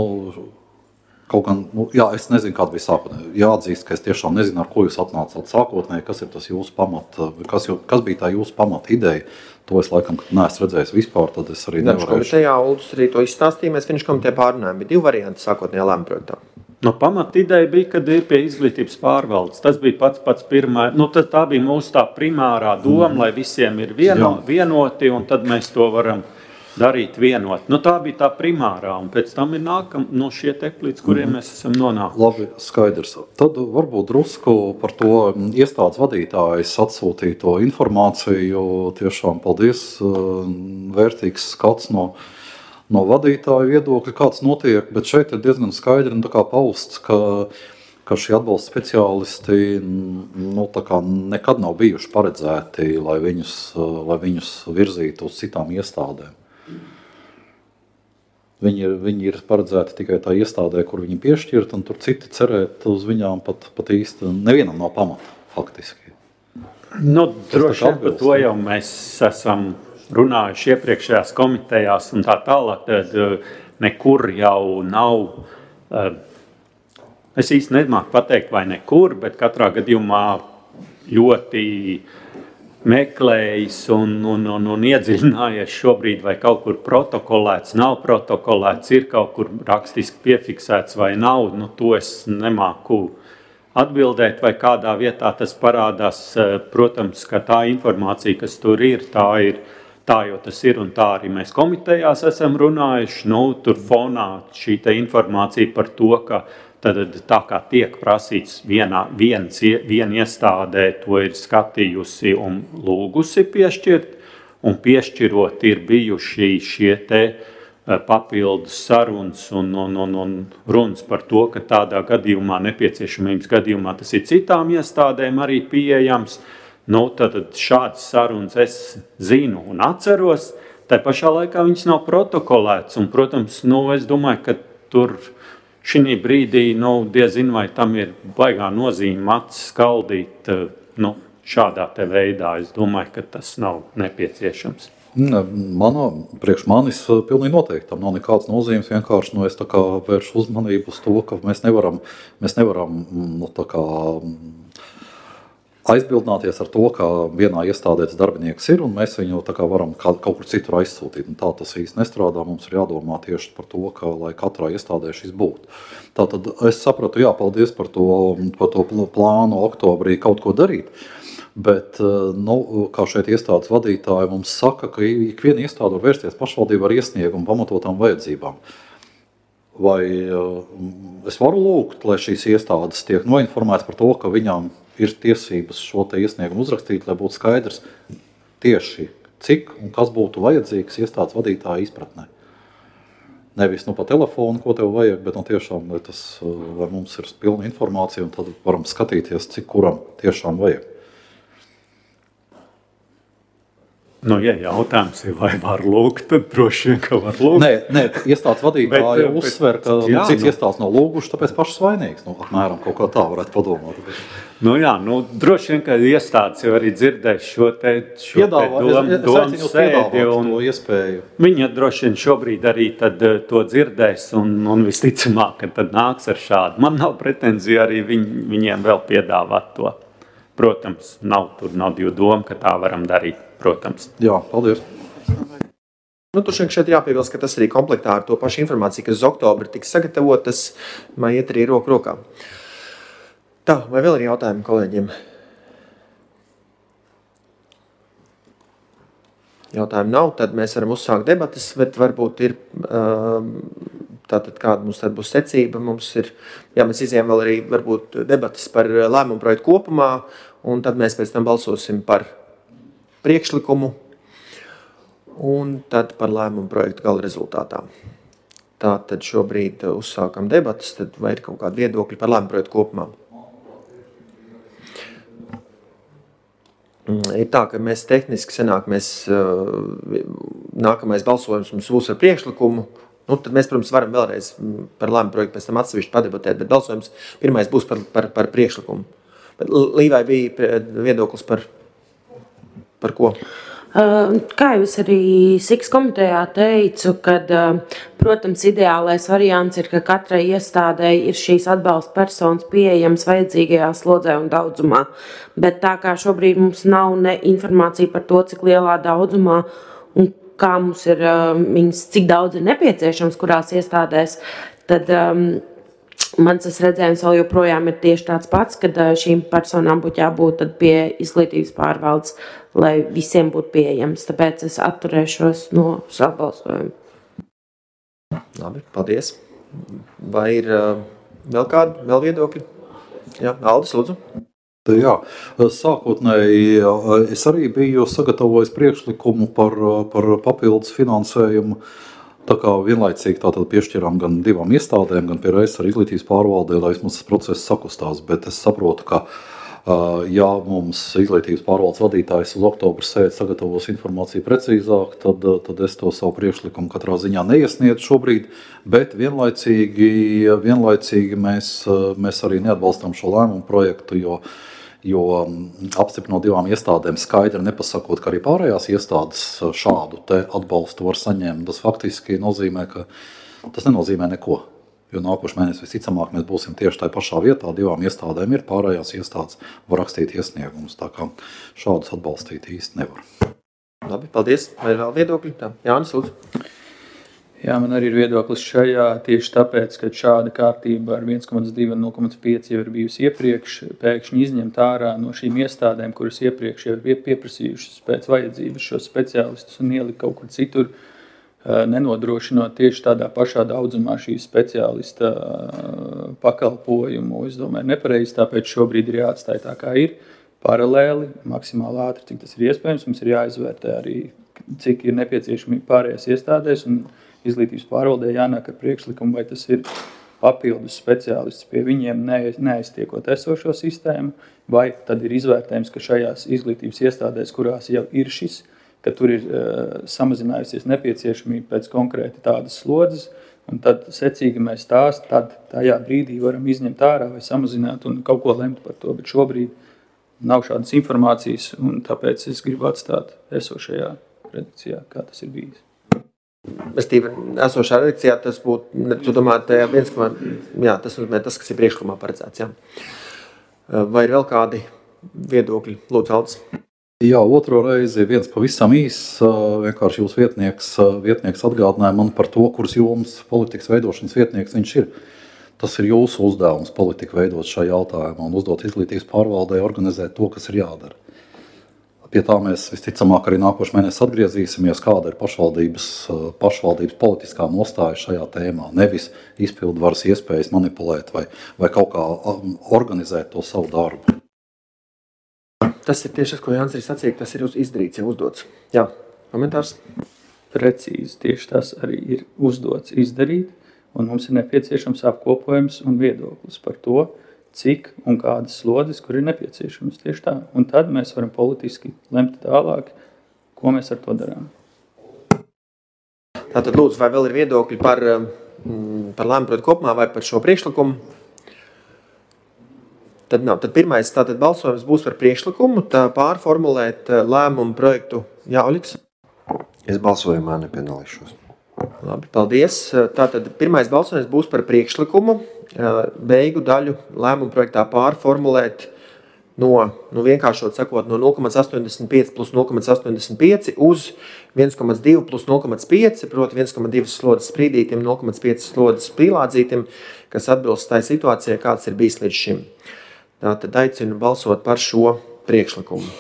kaut gan, nu, jā, es nezinu, kāda bija sākotnēji. Jāatzīst, ka es tiešām nezinu, ar ko jūs atnācāt sākotnēji, kas ir tas jūsu pamat, kas, jū, kas bija tā jūsu pamat ideja. To es laikam neesmu redzējis vispār, tad es arī nevarēšu. Komitejā Uldis arī to izstāstīja, mēs Finanšu komitejā pārunājām. Bija divi varianti sākotnējā lēmuma projektā. No pamat ideja bija, kad ir pie izglītības pārvaldes. Tas bija pats pats pirmā, nu tad tā bija mūsu tā primārā doma, mm. lai visiem ir vieno, vienoti, un tad mēs to varam darīt vienot. Nu tā bija tā primārā, un pēc tam ir nākam no šie tekli, līdz kuriem mm. mēs esam nonākuši. Labi, skaidrs. Tad varbūt drusku par to iestādes vadītājas atsūtīto informāciju. Tiešām paldies, vērtīgs skats no no vadītāju viedokļa, kāds notiek, bet šeit ir diezgan skaidri nu, tā kā pausts, ka, ka šie atbalsta speciālisti nu, tā kā nekad nav bijuši paredzēti, lai viņus, lai viņus virzītu uz citām iestādēm. Viņi ir, viņi ir paredzēti tikai tā iestādē, kur viņi piešķirt, un tur citi cerēt uz viņām pat, pat īsti nevienam nav pamata, faktiski. Nu, droši vien par to jau mēs esam runājuši iepriekšējās komitejās un tā tālāk, tad nekur jau nav, es īsti nemāku pateikt vai nekur, bet katrā gadījumā ļoti meklējis un, un, un, un iedziļinājies šobrīd, vai kaut kur protokolēts, nav protokolēts, ir kaut kur rakstiski piefiksēts vai nav, nu to es nemāku atbildēt, vai kādā vietā tas parādās. Protams, ka tā informācija, kas tur ir, tā ir, tā jau tas ir, un tā arī mēs komitejās esam runājuši. Nu, tur fonā šī te informācija par to, ka tad tā kā tiek prasīts vienā, viens, viena iestādē to ir skatījusi un lūgusi piešķirt, un piešķirot ir bijuši šie te papildus sarunas un, un, un, un runas par to, ka tādā gadījumā, nepieciešamības gadījumā tas ir citām iestādēm arī pieejams. Nu, tad šādas sarunas es zinu un atceros, tā pašā laikā viņas nav protokolētas, un, protams, nu, es domāju, ka tur šī brīdī, nu, diezin vai tam ir baigā nozīme acis skaldīt, nu, šādā te veidā. Es domāju, ka tas nav nepieciešams. Manā, priekš manis pilnīgi noteikti tam nav nekāds nozīmes, vienkārši, nu, es tā kā vēršu uzmanību uz to, ka mēs nevaram, mēs nevaram, nu, tā kā aizbildināties ar to, ka vienā iestādē tas darbinieks ir, un mēs viņu tā kā varam kaut kur citur aizsūtīt. Un tā tas īsti nestrādā, mums ir jādomā tieši par to, ka, lai katrā iestādē šis būtu. Tātad es sapratu, jā, paldies par to, par to plānu oktobrī kaut ko darīt, bet, nu, kā šeit iestādes vadītāji mums saka, ka ikviena iestāde var vērsties pašvaldību ar iesniegumu pamatotām vajadzībām. Vai es varu lūgt, lai šīs iestādes tiek noinformētas par to, ka viņām ir tiesības šo te iesniegumu uzrakstīt, lai būtu skaidrs tieši cik un kas būtu vajadzīgs iestādes vadītāja izpratnē. Nevis nu pa telefonu, ko tev vajag, bet nu tiešām, lai, tas, lai mums ir pilna informācija, un tad varam skatīties, cik kuram tiešām vajag. Nu, ja jautājums ir, vai var lūgt, tad droši vien, ka var lūgt. Nē, nē, iestādes vadītāji bet, uzsver, ka jā, cits nu, iestādes nav lūguši, tāpēc pašas vainīgs. Nu, apmēram kaut kā tā varētu padomāt. Nu jā, nu, droši vien, ka iestādes jau arī dzirdēs šo te, šo Piedāvā, te dom, es, es domu sēdi, un to iespēju. Viņa droši vien šobrīd arī tad to dzirdēs, un, un visticamāk, ka tad nāks ar šādu. Man nav pretenzija arī viņ, viņiem vēl piedāvāt to. Protams, nav, tur nav divu domu, ka tā varam darīt, protams. Jā, paldies. Nu, tur šeit jāpiebilst, ka tas arī komplektā ar to pašu informāciju, kas uz oktobri tiks sagatavotas, man iet arī roku rokā. Tā, vai vēl ir jautājumi kolēģiem? Jautājumu nav, tad mēs varam uzsākt debatas, bet varbūt ir, tātad kāda mums tad būs secība. Mums ir, jā, mēs izējām vēl arī varbūt debatas par lēmumu projektu kopumā, un tad mēs pēc tam balsosim par priekšlikumu, un tad par lēmumu projektu gala rezultātā. Tātad šobrīd uzsākam debatas, tad vai ir kaut kādi viedokļi par lēmumu projektu kopumā? Ir tā, ka mēs tehniski senāk, mēs nākamais balsojums mums būs ar priekšlikumu, nu, tad mēs, protams, varam vēlreiz par lēmumu projektu pēc tam atsevišķi padebatēt, bet balsojums pirmais būs par, par, par priekšlikumu. Bet Līvai bija viedoklis par, par ko? Kā jau es arī SIX komitejā teicu, kad, protams, ideālais variants ir, ka katrai iestādei ir šīs atbalsta personas pieejams vajadzīgajā slodzē un daudzumā. Bet tā kā šobrīd mums nav ne informācija par to, cik lielā daudzumā un kā mums ir, viņas, cik daudz ir nepieciešams, kurās iestādēs, tad um, mans redzējums vēl joprojām ir tieši tāds pats, kad šīm personām būtu jābūt tad pie izglītības pārvaldes, lai visiem būtu pieejams. Tāpēc es atturēšos no savu balsojumu. Labi, paldies. Vai ir uh, vēl kādi, vēl viedokļi? Jā, Aldis, lūdzu. Jā, sākotnēji es arī biju sagatavojis priekšlikumu par, par papildus finansējumu. Tā kā vienlaicīgi tātad piešķirām gan divām iestādēm, gan pie reizes ar izglītības pārvaldē, lai vismaz tas process sakustās, bet es saprotu, ka ja mums izglītības pārvaldes vadītājs uz oktobra sēdi sagatavos informāciju precīzāk, tad, tad es to savu priekšlikumu katrā ziņā neiesniedzu šobrīd, bet vienlaicīgi, vienlaicīgi mēs, mēs arī neatbalstām šo lēmumu projektu, jo, jo apstiprinot divām iestādēm skaidri nepasakot, ka arī pārējās iestādes šādu te atbalstu var saņemt. Tas faktiski nozīmē, ka tas nenozīmē neko, jo nākošu mēnesi visticamāk mēs būsim tieši tajā pašā vietā, divām iestādēm ir pārējās iestādes, var rakstīt iesniegumus, tā kā šādus atbalstīt īsti nevar. Labi, paldies. Vai vēl viedokļi? Tā, Jānis, lūdzu. Jā, man arī ir viedoklis šajā tieši tāpēc, ka šāda kārtība ar viens komats divi un nulle komats pieci jau ir bijusi iepriekš, pēkšņi izņemt ārā no šīm iestādēm, kuras iepriekš jau ir pieprasījušas pēc vajadzības šos speciālistus un ielikt kaut kur citur, nenodrošinot tieši tādā pašā daudzumā šī speciālista pakalpojumu. Es domāju, nepareizi, tāpēc šobrīd ir jāatstāj tā, kā ir, paralēli, maksimāli ātri, cik tas ir iespējams. Mums ir jāizvērtē arī, cik ir nepieciešamība pārējās iestādēs un izglītības pārvaldē jānāk ar priekšlikumu, vai tas ir papildus speciālists pie viņiem neaiztiekot esošo sistēmu, vai tad ir izvērtējums, ka šajās izglītības iestādēs, kurās jau ir šis, ka tur ir uh, samazinājusies nepieciešamība pēc konkrēti tādas slodzes, un tad secīgi mēs tās, tad tajā brīdī varam izņemt ārā vai samazināt un kaut ko lemt par to, bet šobrīd nav šādas informācijas, un tāpēc es gribu atstāt esošajā redakcijā, kā tas ir bijis. Restīvi, esošā redakcijā tas būtu, tu domājat, viens, jā, tas nozīmē tas, kas ir priekšlikumā paredzēts, jā. Vai ir vēl kādi viedokļi? Lūdzu, Aldis. Jā, otro reizi viens pavisam īs, vienkārši jūs vietnieks, vietnieks atgādināja man par to, kuras jomas politikas veidošanas vietnieks viņš ir. Tas ir jūsu uzdevums politika veidot šajā jautājumā un uzdot izglītības pārvaldē organizēt to, kas ir jādara. Pie tā mēs visticamāk arī nākošu mēnesi atgriezīsimies, kāda ir pašvaldības, pašvaldības politiskā nostāja šajā tēmā. Nevis izpildvaras iespējas manipulēt vai, vai kaut kā organizēt to savu darbu. Tas ir tieši tas, ko Jānis arī sacīja, tas ir izdarīts, jau uzdots. Jā, komentārs? Precīzi, tieši tas arī ir uzdots izdarīt, un mums ir nepieciešams apkopojums un viedoklis par to, cik un kādas slodzes, kur ir nepieciešams tieši tā. Un tad mēs varam politiski lemt tālāk, ko mēs ar to darām. Tātad, lūdzu, vai vēl ir viedokļi par, par lēmumu projektu kopumā vai par šo priekšlikumu? Tad nav. Tad pirmais tātad balsojums būs par priekšlikumu, tā pārformulēt lēmumu projektu. Jā, Oļiks? Es balsojumā nepiedalīšos. Labi, paldies. Tātad pirmais balsojums būs par priekšlikumu, beigu daļu lēmumu projektā pārformulēt no, nu vienkāršot sakot, no nulle komats astoņdesmit pieci plus nulle komats astoņdesmit pieci uz viens komats divi plus nulle komats pieci, proti viens komats divi slodzes sprīdītim, nulle komats pieci slodzes pīlādzītim, kas atbilst tai situācijai, kāds ir bijis līdz šim. Tātad aicinu balsot par šo priekšlikumu.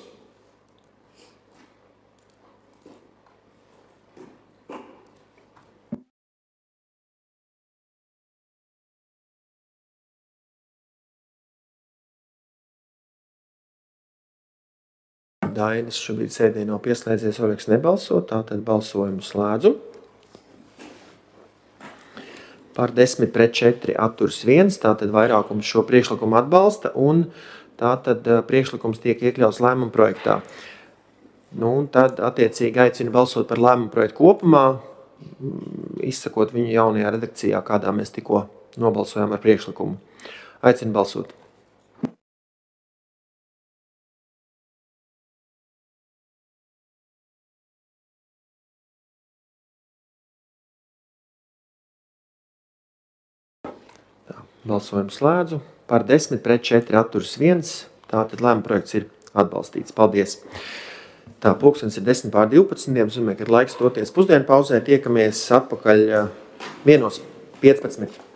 Dainis šobrīd sēdē nav pieslēdzies, Oļeks nebalso, tātad balsojumu slēdzu. Par desmit pret četri atturs viens, tātad vairākums šo priekšlikumu atbalsta un tātad priekšlikums tiek iekļauts lēmuma projektā. Nu, un tad attiecīgi aicinu balsot par lēmuma projektu kopumā, izsakot viņu jaunajā redakcijā, kādā mēs tikko nobalsojām ar priekšlikumu. Aicinu balsot. Balsojumu slēdzu. Par desmit pret četri atturs viens. Tātad lēmuma projekts ir atbalstīts. Paldies. Tā, pulkstens ir desmit pār divpadsmit. Zumē, kad laiks doties pusdienu pauzē. Tiekamies atpakaļ vienos piecpadsmit.